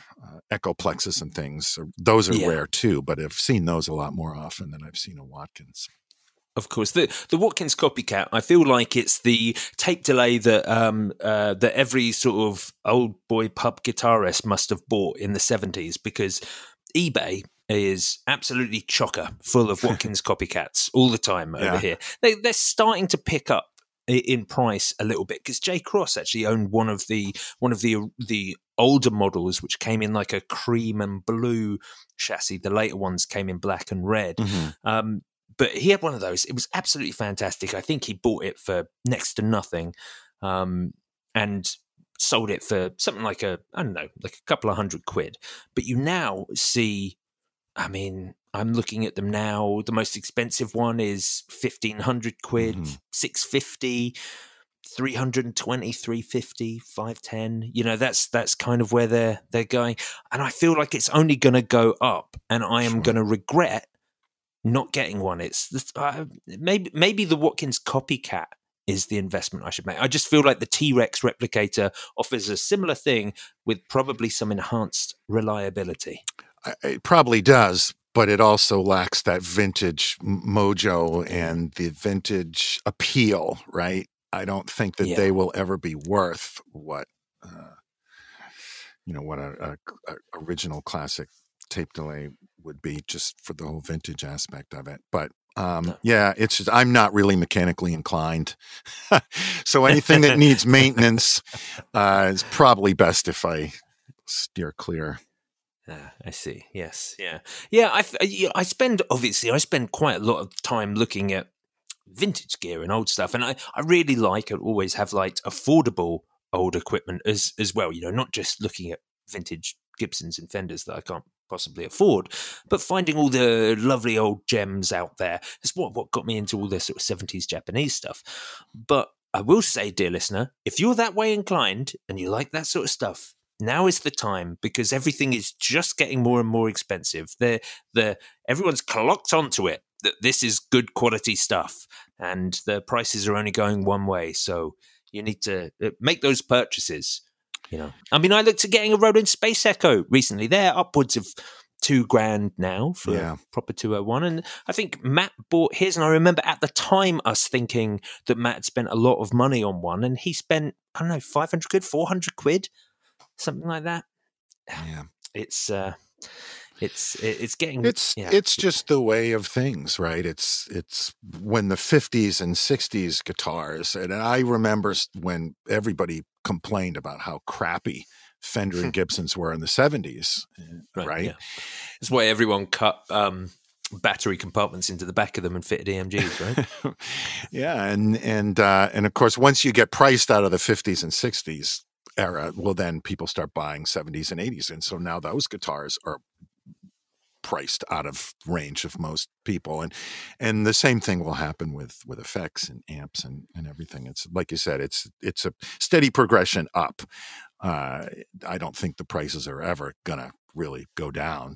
Speaker 4: Echoplexus and things. Those are rare too, but I've seen those a lot more often than I've seen a Watkins.
Speaker 3: Of course, the Watkins copycat. I feel like it's the tape delay that that every sort of old boy pub guitarist must have bought in the 70s, because eBay is absolutely chocker full of Watkins copycats all the time over here. They're starting to pick up in price a little bit, because J. Cross actually owned one of the older models, which came in like a cream and blue chassis. The later ones came in black and red. Mm-hmm. But he had one of those. It was absolutely fantastic. I think he bought it for next to nothing, and sold it for something like a couple of £100. But you now see, I mean, I'm looking at them now. The most expensive one is £1,500, mm-hmm. £650, £320, £350, £510. You know, that's kind of where they're going. And I feel like it's only going to go up, and I am going to regret not getting one. It's maybe the Watkins copycat is the investment I should make. I just feel like the T-Rex replicator offers a similar thing with probably some enhanced reliability.
Speaker 4: It probably does, but it also lacks that vintage mojo and the vintage appeal, right? I don't think that they will ever be worth what a original classic tape delay would be, just for the whole vintage aspect of it. But it's just, I'm not really mechanically inclined. So anything that needs maintenance is probably best if I steer clear.
Speaker 3: I see. Yes. Yeah. I spend quite a lot of time looking at vintage gear and old stuff, and I really like, and always have liked, affordable old equipment as well. You know, not just looking at vintage Gibsons and Fenders that I can't possibly afford, but finding all the lovely old gems out there. It's what got me into all this sort of 70s Japanese stuff. But I will say, dear listener, if you're that way inclined and you like that sort of stuff, now is the time, because everything is just getting more and more expensive. Everyone's clocked onto it that this is good quality stuff, and the prices are only going one way. So you need to make those purchases. You know, I mean, I looked at getting a Roland Space Echo recently. They're upwards of $2,000 now for a proper 201. And I think Matt bought his, and I remember at the time us thinking that Matt spent a lot of money on one, and he spent, I don't know, £500, £400, something like that.
Speaker 4: Yeah,
Speaker 3: it's getting.
Speaker 4: It's just the way of things, right? It's when the 50s and 60s guitars, and I remember when everybody complained about how crappy Fender and Gibsons were in the 70s, right?
Speaker 3: Yeah. That's why everyone cut battery compartments into the back of them and fitted EMGs, right?
Speaker 4: Yeah, and of course, once you get priced out of the 50s and 60s era, well, then people start buying 70s and 80s, and so now those guitars are priced out of range of most people, and the same thing will happen with effects and amps and everything. It's like you said, it's a steady progression up. I don't think the prices are ever gonna really go down.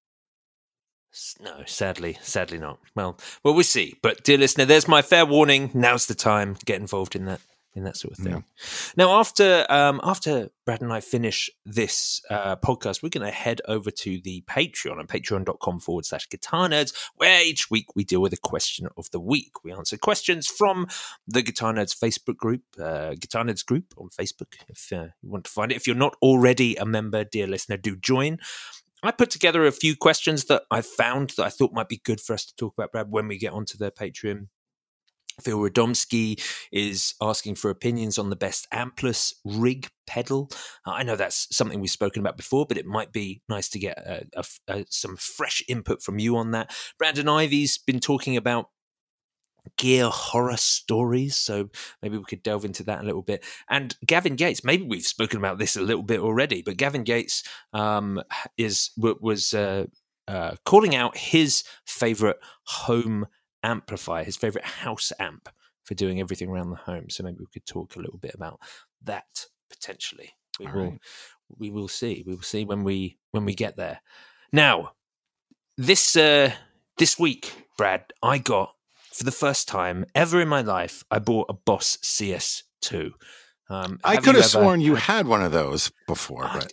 Speaker 3: No, sadly not. Well, we'll see. But dear listener, there's my fair warning. Now's the time. Get involved in that sort of thing. Yeah. Now, after Brad and I finish this podcast, we're going to head over to the Patreon on patreon.com/Guitar Nerds, where each week we deal with a question of the week. We answer questions from the Guitar Nerds Facebook group, Guitar Nerds group on Facebook. If you want to find it, if you're not already a member, dear listener, do join. I put together a few questions that I found that I thought might be good for us to talk about, Brad, when we get onto the Patreon. Phil Radomski is asking for opinions on the best ampless rig pedal. I know that's something we've spoken about before, but it might be nice to get some fresh input from you on that. Brandon Ivy's been talking about gear horror stories, so maybe we could delve into that a little bit. And Gavin Gates, maybe we've spoken about this a little bit already, but Gavin Gates was calling out his favorite home amplifier, his favorite house amp for doing everything around the home. So maybe we could talk a little bit about that potentially. We will see. We will see when we get there. Now, this week, Brad, I got, for the first time ever in my life, I bought a Boss CS2.
Speaker 4: I could have sworn you had one of those before, but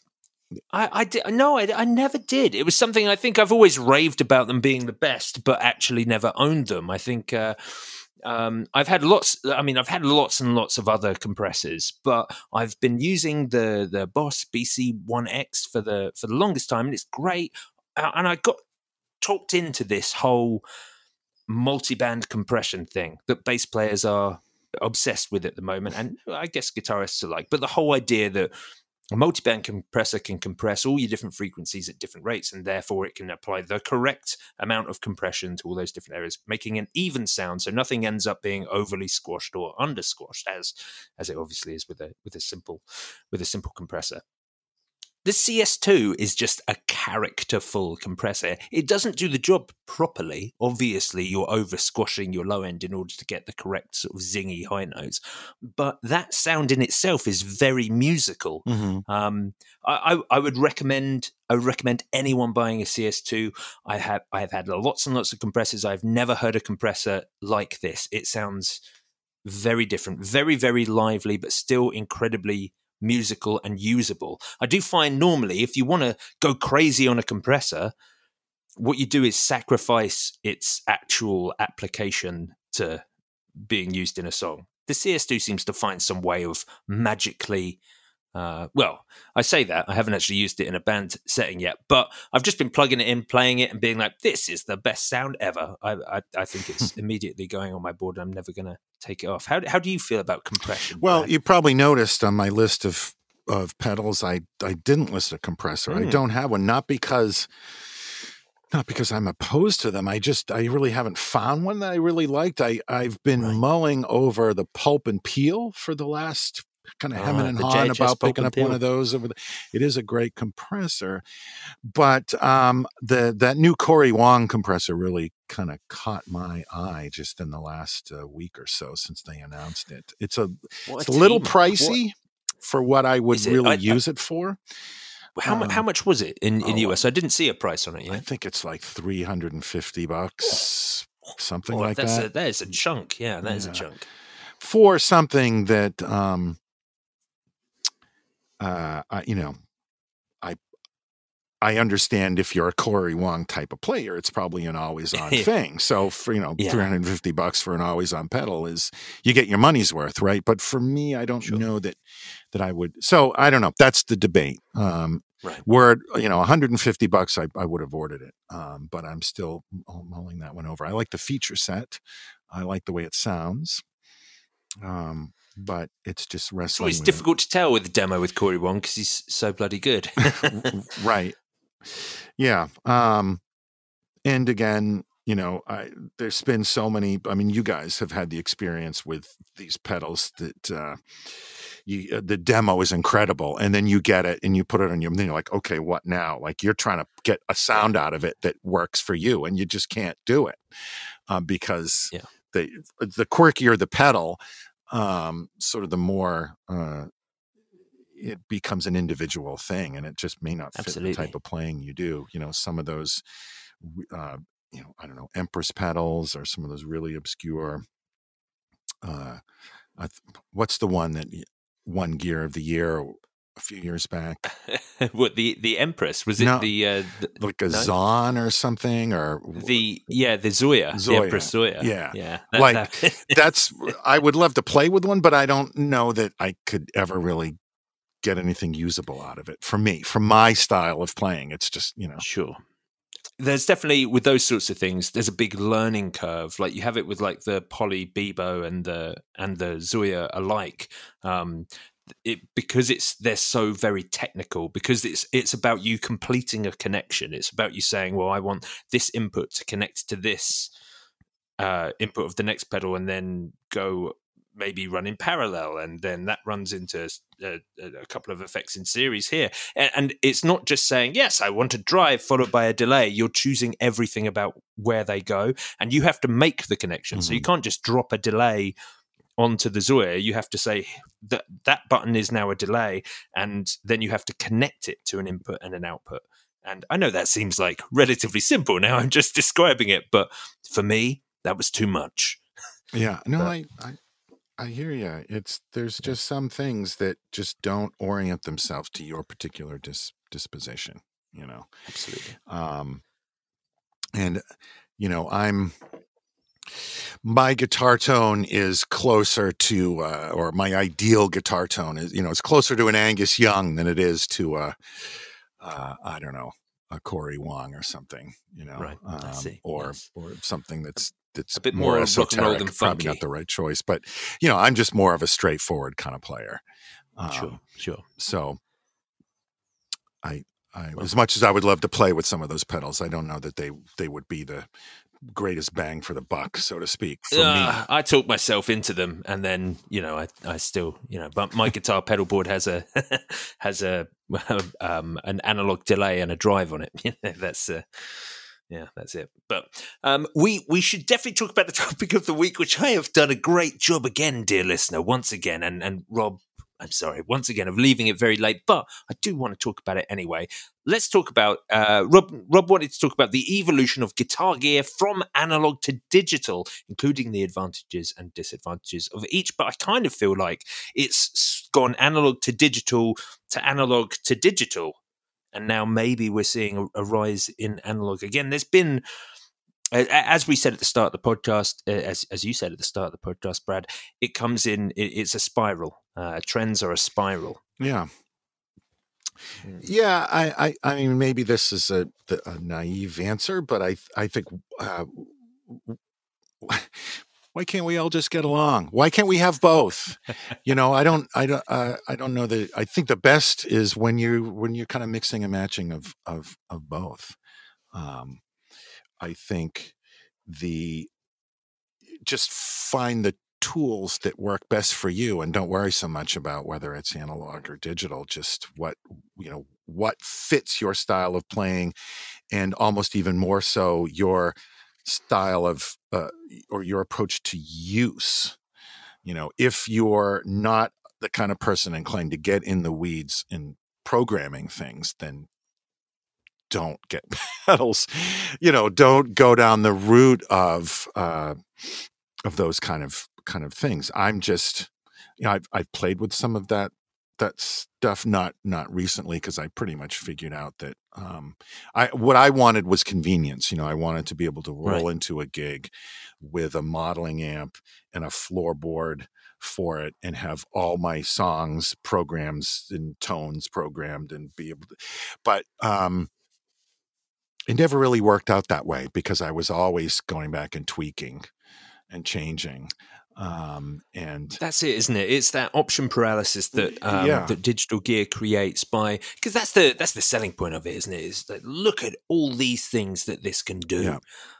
Speaker 3: I never did. It was something I think I've always raved about them being the best, but actually never owned them. I think I've had lots. I mean, I've had lots and lots of other compressors, but I've been using the Boss BC1X for the longest time, and it's great. And I got talked into this whole multi-band compression thing that bass players are obsessed with at the moment, and I guess guitarists alike. But the whole idea that a multi-band compressor can compress all your different frequencies at different rates, and therefore it can apply the correct amount of compression to all those different areas, making an even sound, so nothing ends up being overly squashed or under squashed, as it obviously is with a simple compressor. The CS2 is just a characterful compressor. It doesn't do the job properly. Obviously, you're over squashing your low end in order to get the correct sort of zingy high notes. But that sound in itself is very musical. Mm-hmm. I would recommend anyone buying a CS2. I have had lots and lots of compressors. I've never heard a compressor like this. It sounds very different, very, very lively, but still incredibly musical and usable. I do find normally if you want to go crazy on a compressor, what you do is sacrifice its actual application to being used in a song. The CS2 seems to find some way of magically well, I say that I haven't actually used it in a band setting yet, but I've just been plugging it in, playing it, and being like, "This is the best sound ever." I think it's immediately going on my board. I'm never going to take it off. How do you feel about compression?
Speaker 4: Well, you probably noticed on my list of pedals, I didn't list a compressor. I don't have one, not because I'm opposed to them. I really haven't found one that I really liked. I've been mulling over the Pulp and Peel for the last kind of hemming and hawing about picking up one of those. It is a great compressor, but that new Corey Wong compressor really kind of caught my eye just in the last week or so since they announced it. It's a little pricey for what I would really use it for.
Speaker 3: How much was it in US? I didn't see a price on it yet.
Speaker 4: I think it's like $350, something like that.
Speaker 3: That is a chunk. Yeah, that is a chunk.
Speaker 4: For something that, I understand if you're a Corey Wong type of player, it's probably an always on thing. So for, $350 for an always on pedal is, you get your money's worth, right? But for me, I don't know that I would. So I don't know. That's the debate.
Speaker 3: Right.
Speaker 4: Where, $150, I would have ordered it. But I'm still mulling that one over. I like the feature set. I like the way it sounds. But it's just wrestling.
Speaker 3: It's difficult to tell with the demo with Corey Wong because he's so bloody good.
Speaker 4: Right. Yeah. And again, there's been so many. I mean, you guys have had the experience with these pedals that the demo is incredible, and then you get it and you put it on your. And then you're like, okay, what now? Like you're trying to get a sound out of it that works for you, and you just can't do it because the quirkier the pedal, sort of the more it becomes an individual thing, and it just may not fit the type of playing you do. Some of those, I don't know, Empress pedals or some of those really obscure. What's the one that won Gear of the Year a few years back?
Speaker 3: What, the Empress? Was it
Speaker 4: like a Zon or something, or
Speaker 3: the Zoya, the Empress Zoya?
Speaker 4: Yeah. That's. I would love to play with one, but I don't know that I could ever really get anything usable out of it. For me, from my style of playing, it's just
Speaker 3: Sure. There's definitely, with those sorts of things, there's a big learning curve. Like you have it with like the Poly Bebo and the Zoya alike. Because they're so very technical, because it's about you completing a connection. It's about you saying, well, I want this input to connect to this input of the next pedal, and then go maybe run in parallel, and then that runs into a couple of effects in series here. And it's not just saying, yes, I want a drive followed by a delay. You're choosing everything about where they go, and you have to make the connection. Mm-hmm. So you can't just drop a delay onto the Zoya. You have to say that button is now a delay, and then you have to connect it to an input and an output. And I know that seems like relatively simple now, I'm just describing it, but for me, that was too much.
Speaker 4: Yeah, no, I hear you. There's just some things that just don't orient themselves to your particular disposition,
Speaker 3: Absolutely.
Speaker 4: And my guitar tone is closer to, or my ideal guitar tone is, it's closer to an Angus Young than it is to I don't know, a Corey Wong or something,
Speaker 3: Right. I see.
Speaker 4: or something that's
Speaker 3: a bit more rock and roll than
Speaker 4: probably
Speaker 3: funky.
Speaker 4: not the right choice, but I'm just more of a straightforward kind of player.
Speaker 3: Sure.
Speaker 4: So I as much as I would love to play with some of those pedals, I don't know that they would be the greatest bang for the buck, so to speak, for me.
Speaker 3: I talk myself into them, and then I still but my guitar pedal board has a an analog delay and a drive on it. That's it. But we should definitely talk about the topic of the week, which I have done a great job again, dear listener, once again, and Rob, I'm sorry, once again, of leaving it very late, but I do want to talk about it anyway. Let's talk about, Rob wanted to talk about the evolution of guitar gear from analog to digital, including the advantages and disadvantages of each. But I kind of feel like it's gone analog to digital, and now maybe we're seeing a rise in analog again. There's been, as we said at the start of the podcast, as you said at the start of the podcast, Brad, it comes in, it's a spiral. Trends are a spiral.
Speaker 4: Yeah. Yeah, I mean, maybe this is a naive answer, but I think, why can't we all just get along? Why can't we have both? I don't know that. I think the best is when you're kind of mixing and matching of both. I think just find the tools that work best for you and don't worry so much about whether it's analog or digital, just what fits your style of playing, and almost even more so your style of or your approach to use. If you're not the kind of person inclined to get in the weeds in programming things, then don't get pedals, don't go down the route of those kind of things. I'm just, I've played with some of that stuff, not recently, because I pretty much figured out that what I wanted was convenience. I wanted to be able to roll into a gig with a modeling amp and a floorboard for it, and have all my songs, programs, and tones programmed, and be able to. But it never really worked out that way, because I was always going back and tweaking and changing. And
Speaker 3: that's it, isn't it? It's that option paralysis that that digital gear creates, because that's the selling point of it, isn't it? Is that, look at all these things that this can do.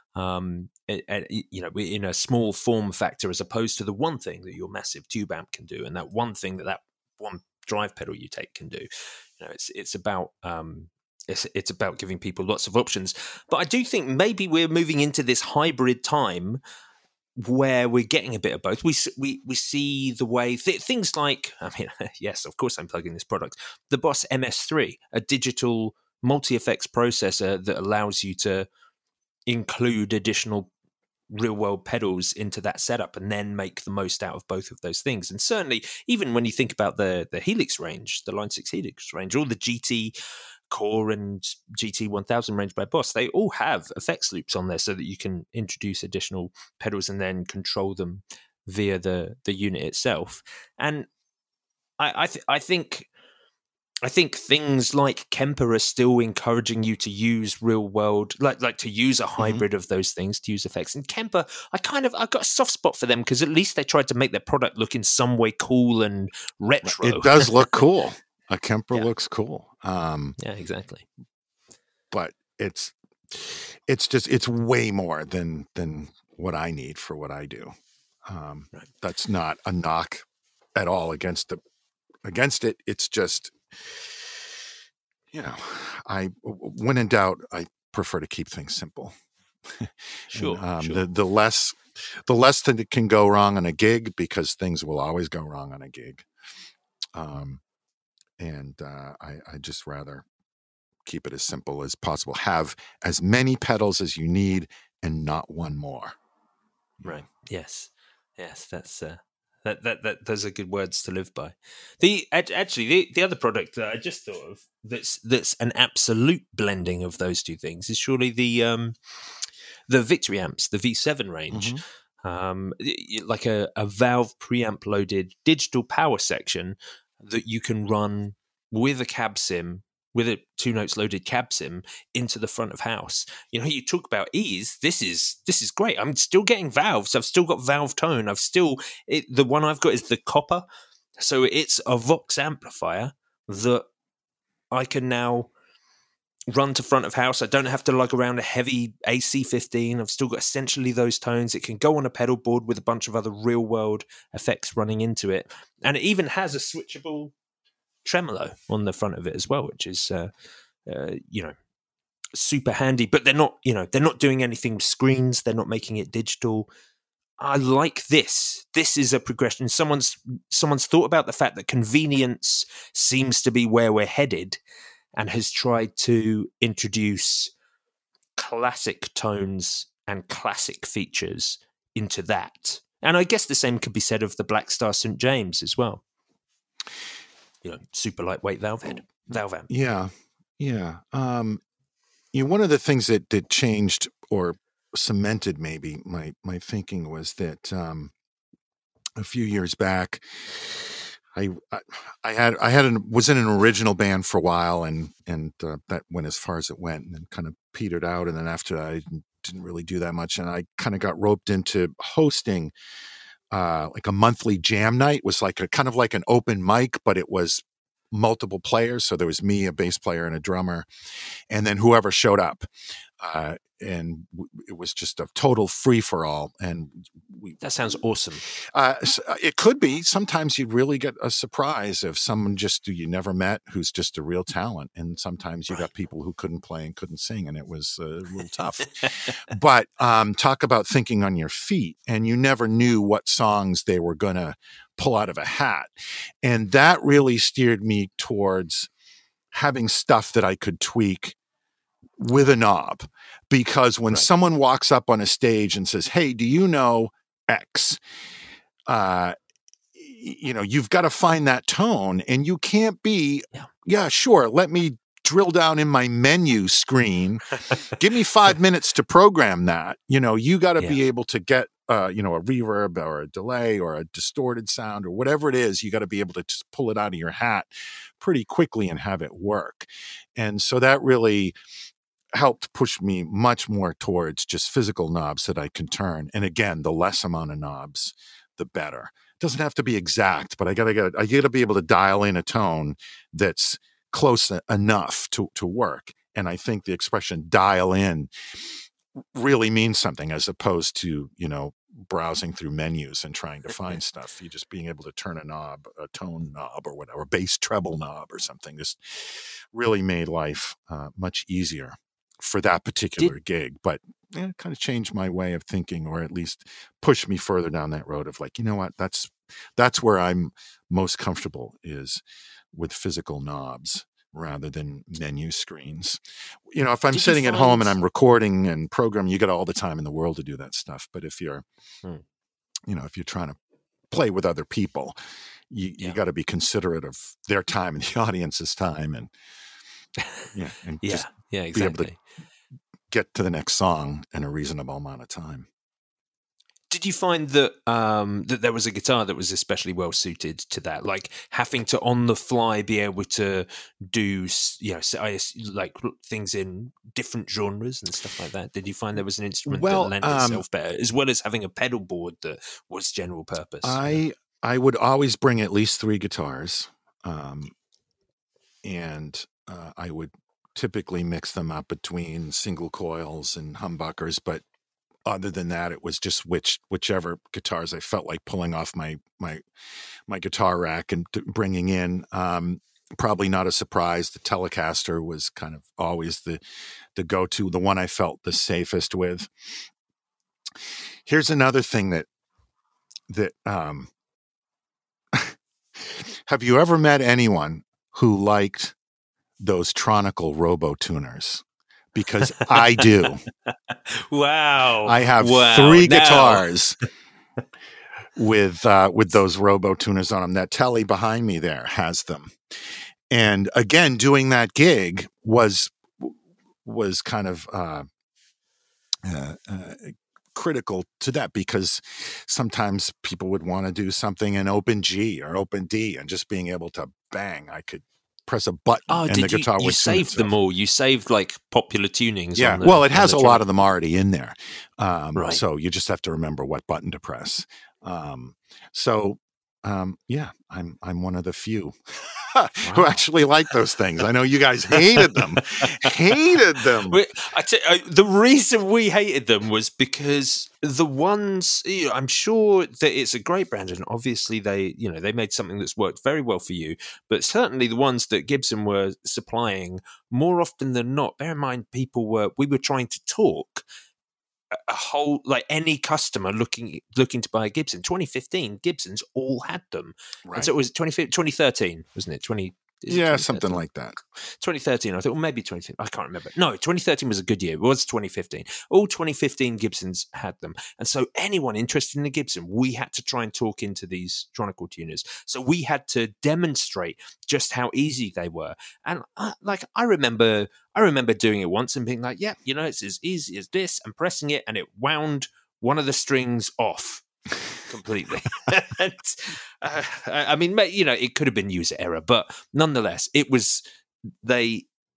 Speaker 3: In a small form factor, as opposed to the one thing that your massive tube amp can do, and that one thing that one drive pedal you take can do. It's about it's about giving people lots of options. But I do think maybe we're moving into this hybrid time where we're getting a bit of both. We see the way things like, yes, of course I'm plugging this product, the Boss MS3, a digital multi-effects processor that allows you to include additional real-world pedals into that setup and then make the most out of both of those things. And certainly, even when you think about the Helix range, the Line 6 Helix range, all the GT Core and GT 1000 range by Boss, they all have effects loops on there so that you can introduce additional pedals and then control them via the unit itself. And I think things like Kemper are still encouraging you to use real world, like to use a hybrid of those things, to use effects. And Kemper, I've got a soft spot for them, because at least they tried to make their product look in some way cool and retro.
Speaker 4: It does look cool. A Kemper looks cool.
Speaker 3: Yeah, exactly.
Speaker 4: But it's way more than what I need for what I do. That's not a knock at all against it. It's just, when in doubt, I prefer to keep things simple.
Speaker 3: Sure.
Speaker 4: Sure. The less that it can go wrong on a gig, because things will always go wrong on a gig. I just rather keep it as simple as possible. Have as many pedals as you need, and not one more.
Speaker 3: Right. Yes. That's That those are good words to live by. The other product that I just thought of that's an absolute blending of those two things is surely the Victory amps, the V7 range. Like a Valve preamp loaded digital power section that you can run with a cab sim, with a 2 notes loaded cab sim into the front of house. You talk about ease. This is great. I'm still getting valves. I've still got valve tone. The one I've got is the copper. So it's a Vox amplifier that I can now run to front of house. I don't have to lug around a heavy AC15. I've still got essentially those tones. It can go on a pedal board with a bunch of other real world effects running into it. And it even has a switchable tremolo on the front of it as well, which is, super handy, but they're not doing anything with screens. They're not making it digital. I like this. This is a progression. Someone's thought about the fact that convenience seems to be where we're headed, and has tried to introduce classic tones and classic features into that. And I guess the same could be said of the Blackstar St. James as well. Super lightweight valve amp.
Speaker 4: Yeah. One of the things that changed or cemented maybe my thinking was that a few years back, I was in an original band for a while, and that went as far as it went, and then kind of petered out. And then after that, I didn't really do that much, and I kind of got roped into hosting like a monthly jam night. It was like kind of like an open mic, but it was multiple players. So there was me, a bass player, and a drummer, and then whoever showed up. And it was just a total free for all. And
Speaker 3: that sounds awesome.
Speaker 4: It could be. Sometimes you'd really get a surprise of someone you never met who's just a real talent. And sometimes you got people who couldn't play and couldn't sing, and it was a little tough. But talk about thinking on your feet, and you never knew what songs they were going to pull out of a hat. And that really steered me towards having stuff that I could tweak with a knob, because when someone walks up on a stage and says, "Hey, do you know X?" You've got to find that tone, and you can't be, yeah, sure, let me drill down in my menu screen. Give me 5 minutes to program that. You got to be able to get, a reverb or a delay or a distorted sound or whatever it is. You got to be able to just pull it out of your hat pretty quickly and have it work. And so that really helped push me much more towards just physical knobs that I can turn. And again, the less amount of knobs, the better. It doesn't have to be exact, but I gotta be able to dial in a tone that's close enough to work. And I think the expression "dial in" really means something, as opposed to, browsing through menus and trying to find stuff. You just being able to turn a knob, a tone knob or whatever, bass treble knob or something, just really made life much easier for that particular gig. But it kind of changed my way of thinking, or at least pushed me further down that road of like, you know what, that's where I'm most comfortable, is with physical knobs rather than menu screens. If I'm sitting at home and I'm recording and programming, you got all the time in the world to do that stuff. But if you're, if you're trying to play with other people, you got to be considerate of their time and the audience's time, and just
Speaker 3: exactly.
Speaker 4: be able to get to the next song in a reasonable amount of time.
Speaker 3: Did you find that that there was a guitar that was especially well suited to that, like having to on the fly be able to do, like things in different genres and stuff like that? Did you find there was an instrument that lent itself better, as well as having a pedal board that was general purpose?
Speaker 4: I would always bring at least 3 guitars, and I would typically mix them up between single coils and humbuckers, but other than that, it was just whichever guitars I felt like pulling off my guitar rack and bringing in. Probably not a surprise, the Telecaster was kind of always the go-to, the one I felt the safest with. Here's another thing that have you ever met anyone who liked those Tronicle Robo-Tuners? Because I do.
Speaker 3: Wow.
Speaker 4: I have 3 guitars with those robo tuners on them. That telly behind me there has them. And again, doing that gig was kind of critical to that, because sometimes people would want to do something in open G or open D, and just being able to bang, I could press a button and the guitar would tune itself.
Speaker 3: You saved them all? You saved like popular tunings?
Speaker 4: Yeah, well, it has a lot of them already in there. Right. So you just have to remember what button to press. Yeah, I'm one of the few who actually like those things. I know you guys hated them.
Speaker 3: The reason we hated them was because the ones, I'm sure that it's a great brand, and obviously they made something that's worked very well for you, but certainly the ones that Gibson were supplying, more often than not, bear in mind, we were trying to talk a whole, like any customer looking to buy a Gibson. 2015 Gibsons all had them, right? And so it was 2013, wasn't it?
Speaker 4: Something like that.
Speaker 3: 2013, I thought, or maybe 2015. I can't remember. No, 2013 was a good year. It was 2015. All 2015 Gibsons had them. And so anyone interested in a Gibson, we had to try and talk into these Tronicle tuners. So we had to demonstrate just how easy they were. And I remember doing it once and being like, yeah, it's as easy as this, and pressing it, and it wound one of the strings off completely. And, I mean, it could have been user error, but nonetheless, there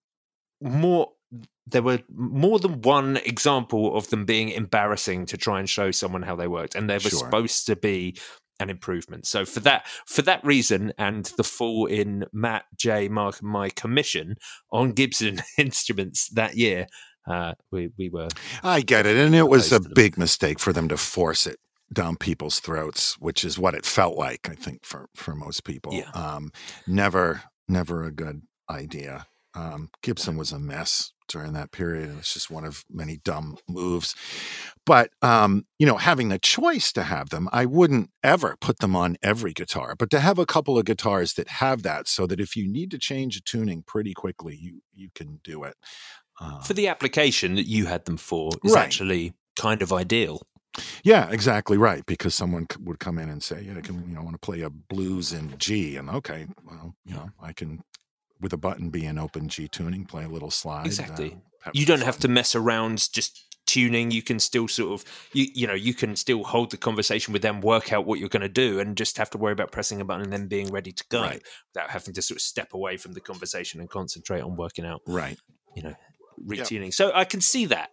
Speaker 3: were more than one example of them being embarrassing to try and show someone how they worked, and they were supposed to be an improvement. So for that reason, and the fall in Matt, Jay, Mark, and my commission on Gibson instruments that year, we were. I
Speaker 4: get it, and it was a big mistake for them to force it down people's throats, which is what it felt like, I think, for most people. Yeah. Never a good idea. Gibson was a mess during that period, and it's just one of many dumb moves. But having the choice to have them, I wouldn't ever put them on every guitar, but to have a couple of guitars that have that, so that if you need to change a tuning pretty quickly, you can do it.
Speaker 3: For the application that you had them for is actually kind of ideal.
Speaker 4: Yeah, exactly right. Because someone would come in and say, "Yeah, I want to play a blues in G," and okay, well, I can, with a button, be in open G tuning, play a little slide.
Speaker 3: Exactly. You don't have to mess around just tuning. You can still sort of, you can still hold the conversation with them, work out what you're going to do, and just have to worry about pressing a button and then being ready to go, without having to sort of step away from the conversation and concentrate on working out.
Speaker 4: Right.
Speaker 3: Retuning. Yep. So I can see that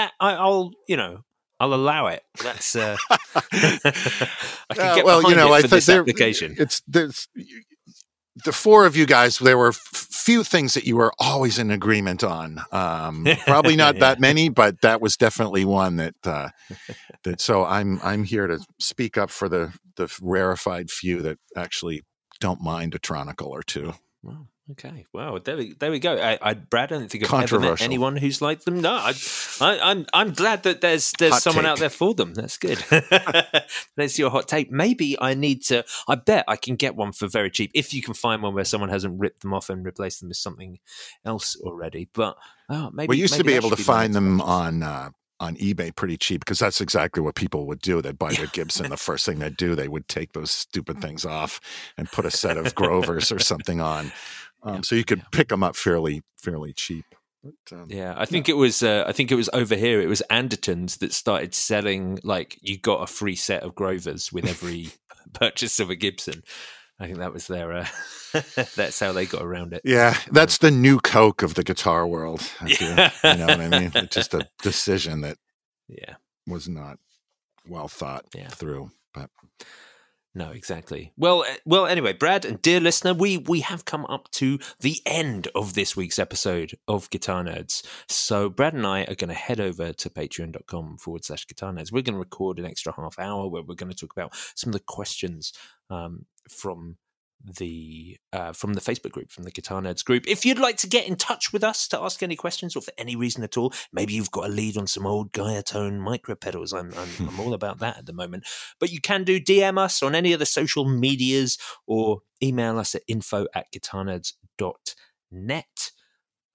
Speaker 3: I'll allow it. That's I can get behind it for this application.
Speaker 4: There's the four of you guys. There were few things that you were always in agreement on. Probably not that many, but that was definitely one that. So I'm here to speak up for the rarefied few that actually don't mind a Tronicle or two.
Speaker 3: Wow. Okay, well, there we go. Brad, I don't think I've ever met anyone who's like them. No, I'm glad that there's hot someone take out there for them. That's good. There's your hot take. Maybe I bet I can get one for very cheap if you can find one where someone hasn't ripped them off and replaced them with something else already. But maybe
Speaker 4: we used to be able to find them on eBay pretty cheap, because that's exactly what people would do. They'd buy their Gibson. The first thing they'd do, they would take those stupid things off and put a set of Grovers or something on. So you could pick them up fairly cheap. But,
Speaker 3: I think it was over here. It was Andertons that started selling, like, you got a free set of Grovers with every purchase of a Gibson. I think that was their. That's how they got around it.
Speaker 4: Yeah, that's the new Coke of the guitar world. You know what I mean? It's just a decision that was not well thought through, but.
Speaker 3: No, exactly. Well. Anyway, Brad and dear listener, we have come up to the end of this week's episode of Guitar Nerds. So Brad and I are going to head over to patreon.com/Guitar Nerds. We're going to record an extra half hour where we're going to talk about some of the questions from the Facebook group, from the Guitar Nerds group. If you'd like to get in touch with us to ask any questions, or for any reason at all, maybe you've got a lead on some old Gaia-tone micro pedals. I'm all about that at the moment. But you can DM us on any of the social medias, or email us at info@guitarnerds.net.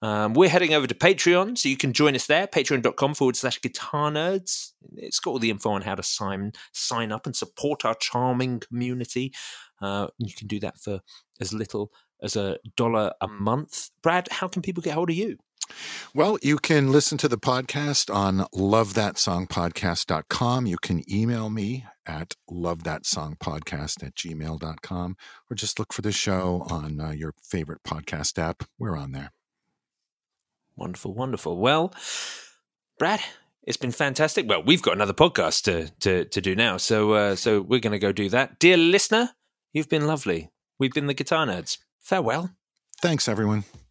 Speaker 3: We're heading over to Patreon, so you can join us there, patreon.com/Guitar Nerds. It's got all the info on how to sign up and support our charming community. You can do that for as little as $1 a month. Brad, how can people get hold of you?
Speaker 4: Well, you can listen to the podcast on lovethatsongpodcast.com. You can email me at lovethatsongpodcast@gmail.com, or just look for the show on your favorite podcast app. We're on there.
Speaker 3: Wonderful, wonderful. Well, Brad, it's been fantastic. Well, we've got another podcast to do now, so we're going to go do that. Dear listener, you've been lovely. We've been the Guitar Nerds. Farewell.
Speaker 4: Thanks, everyone.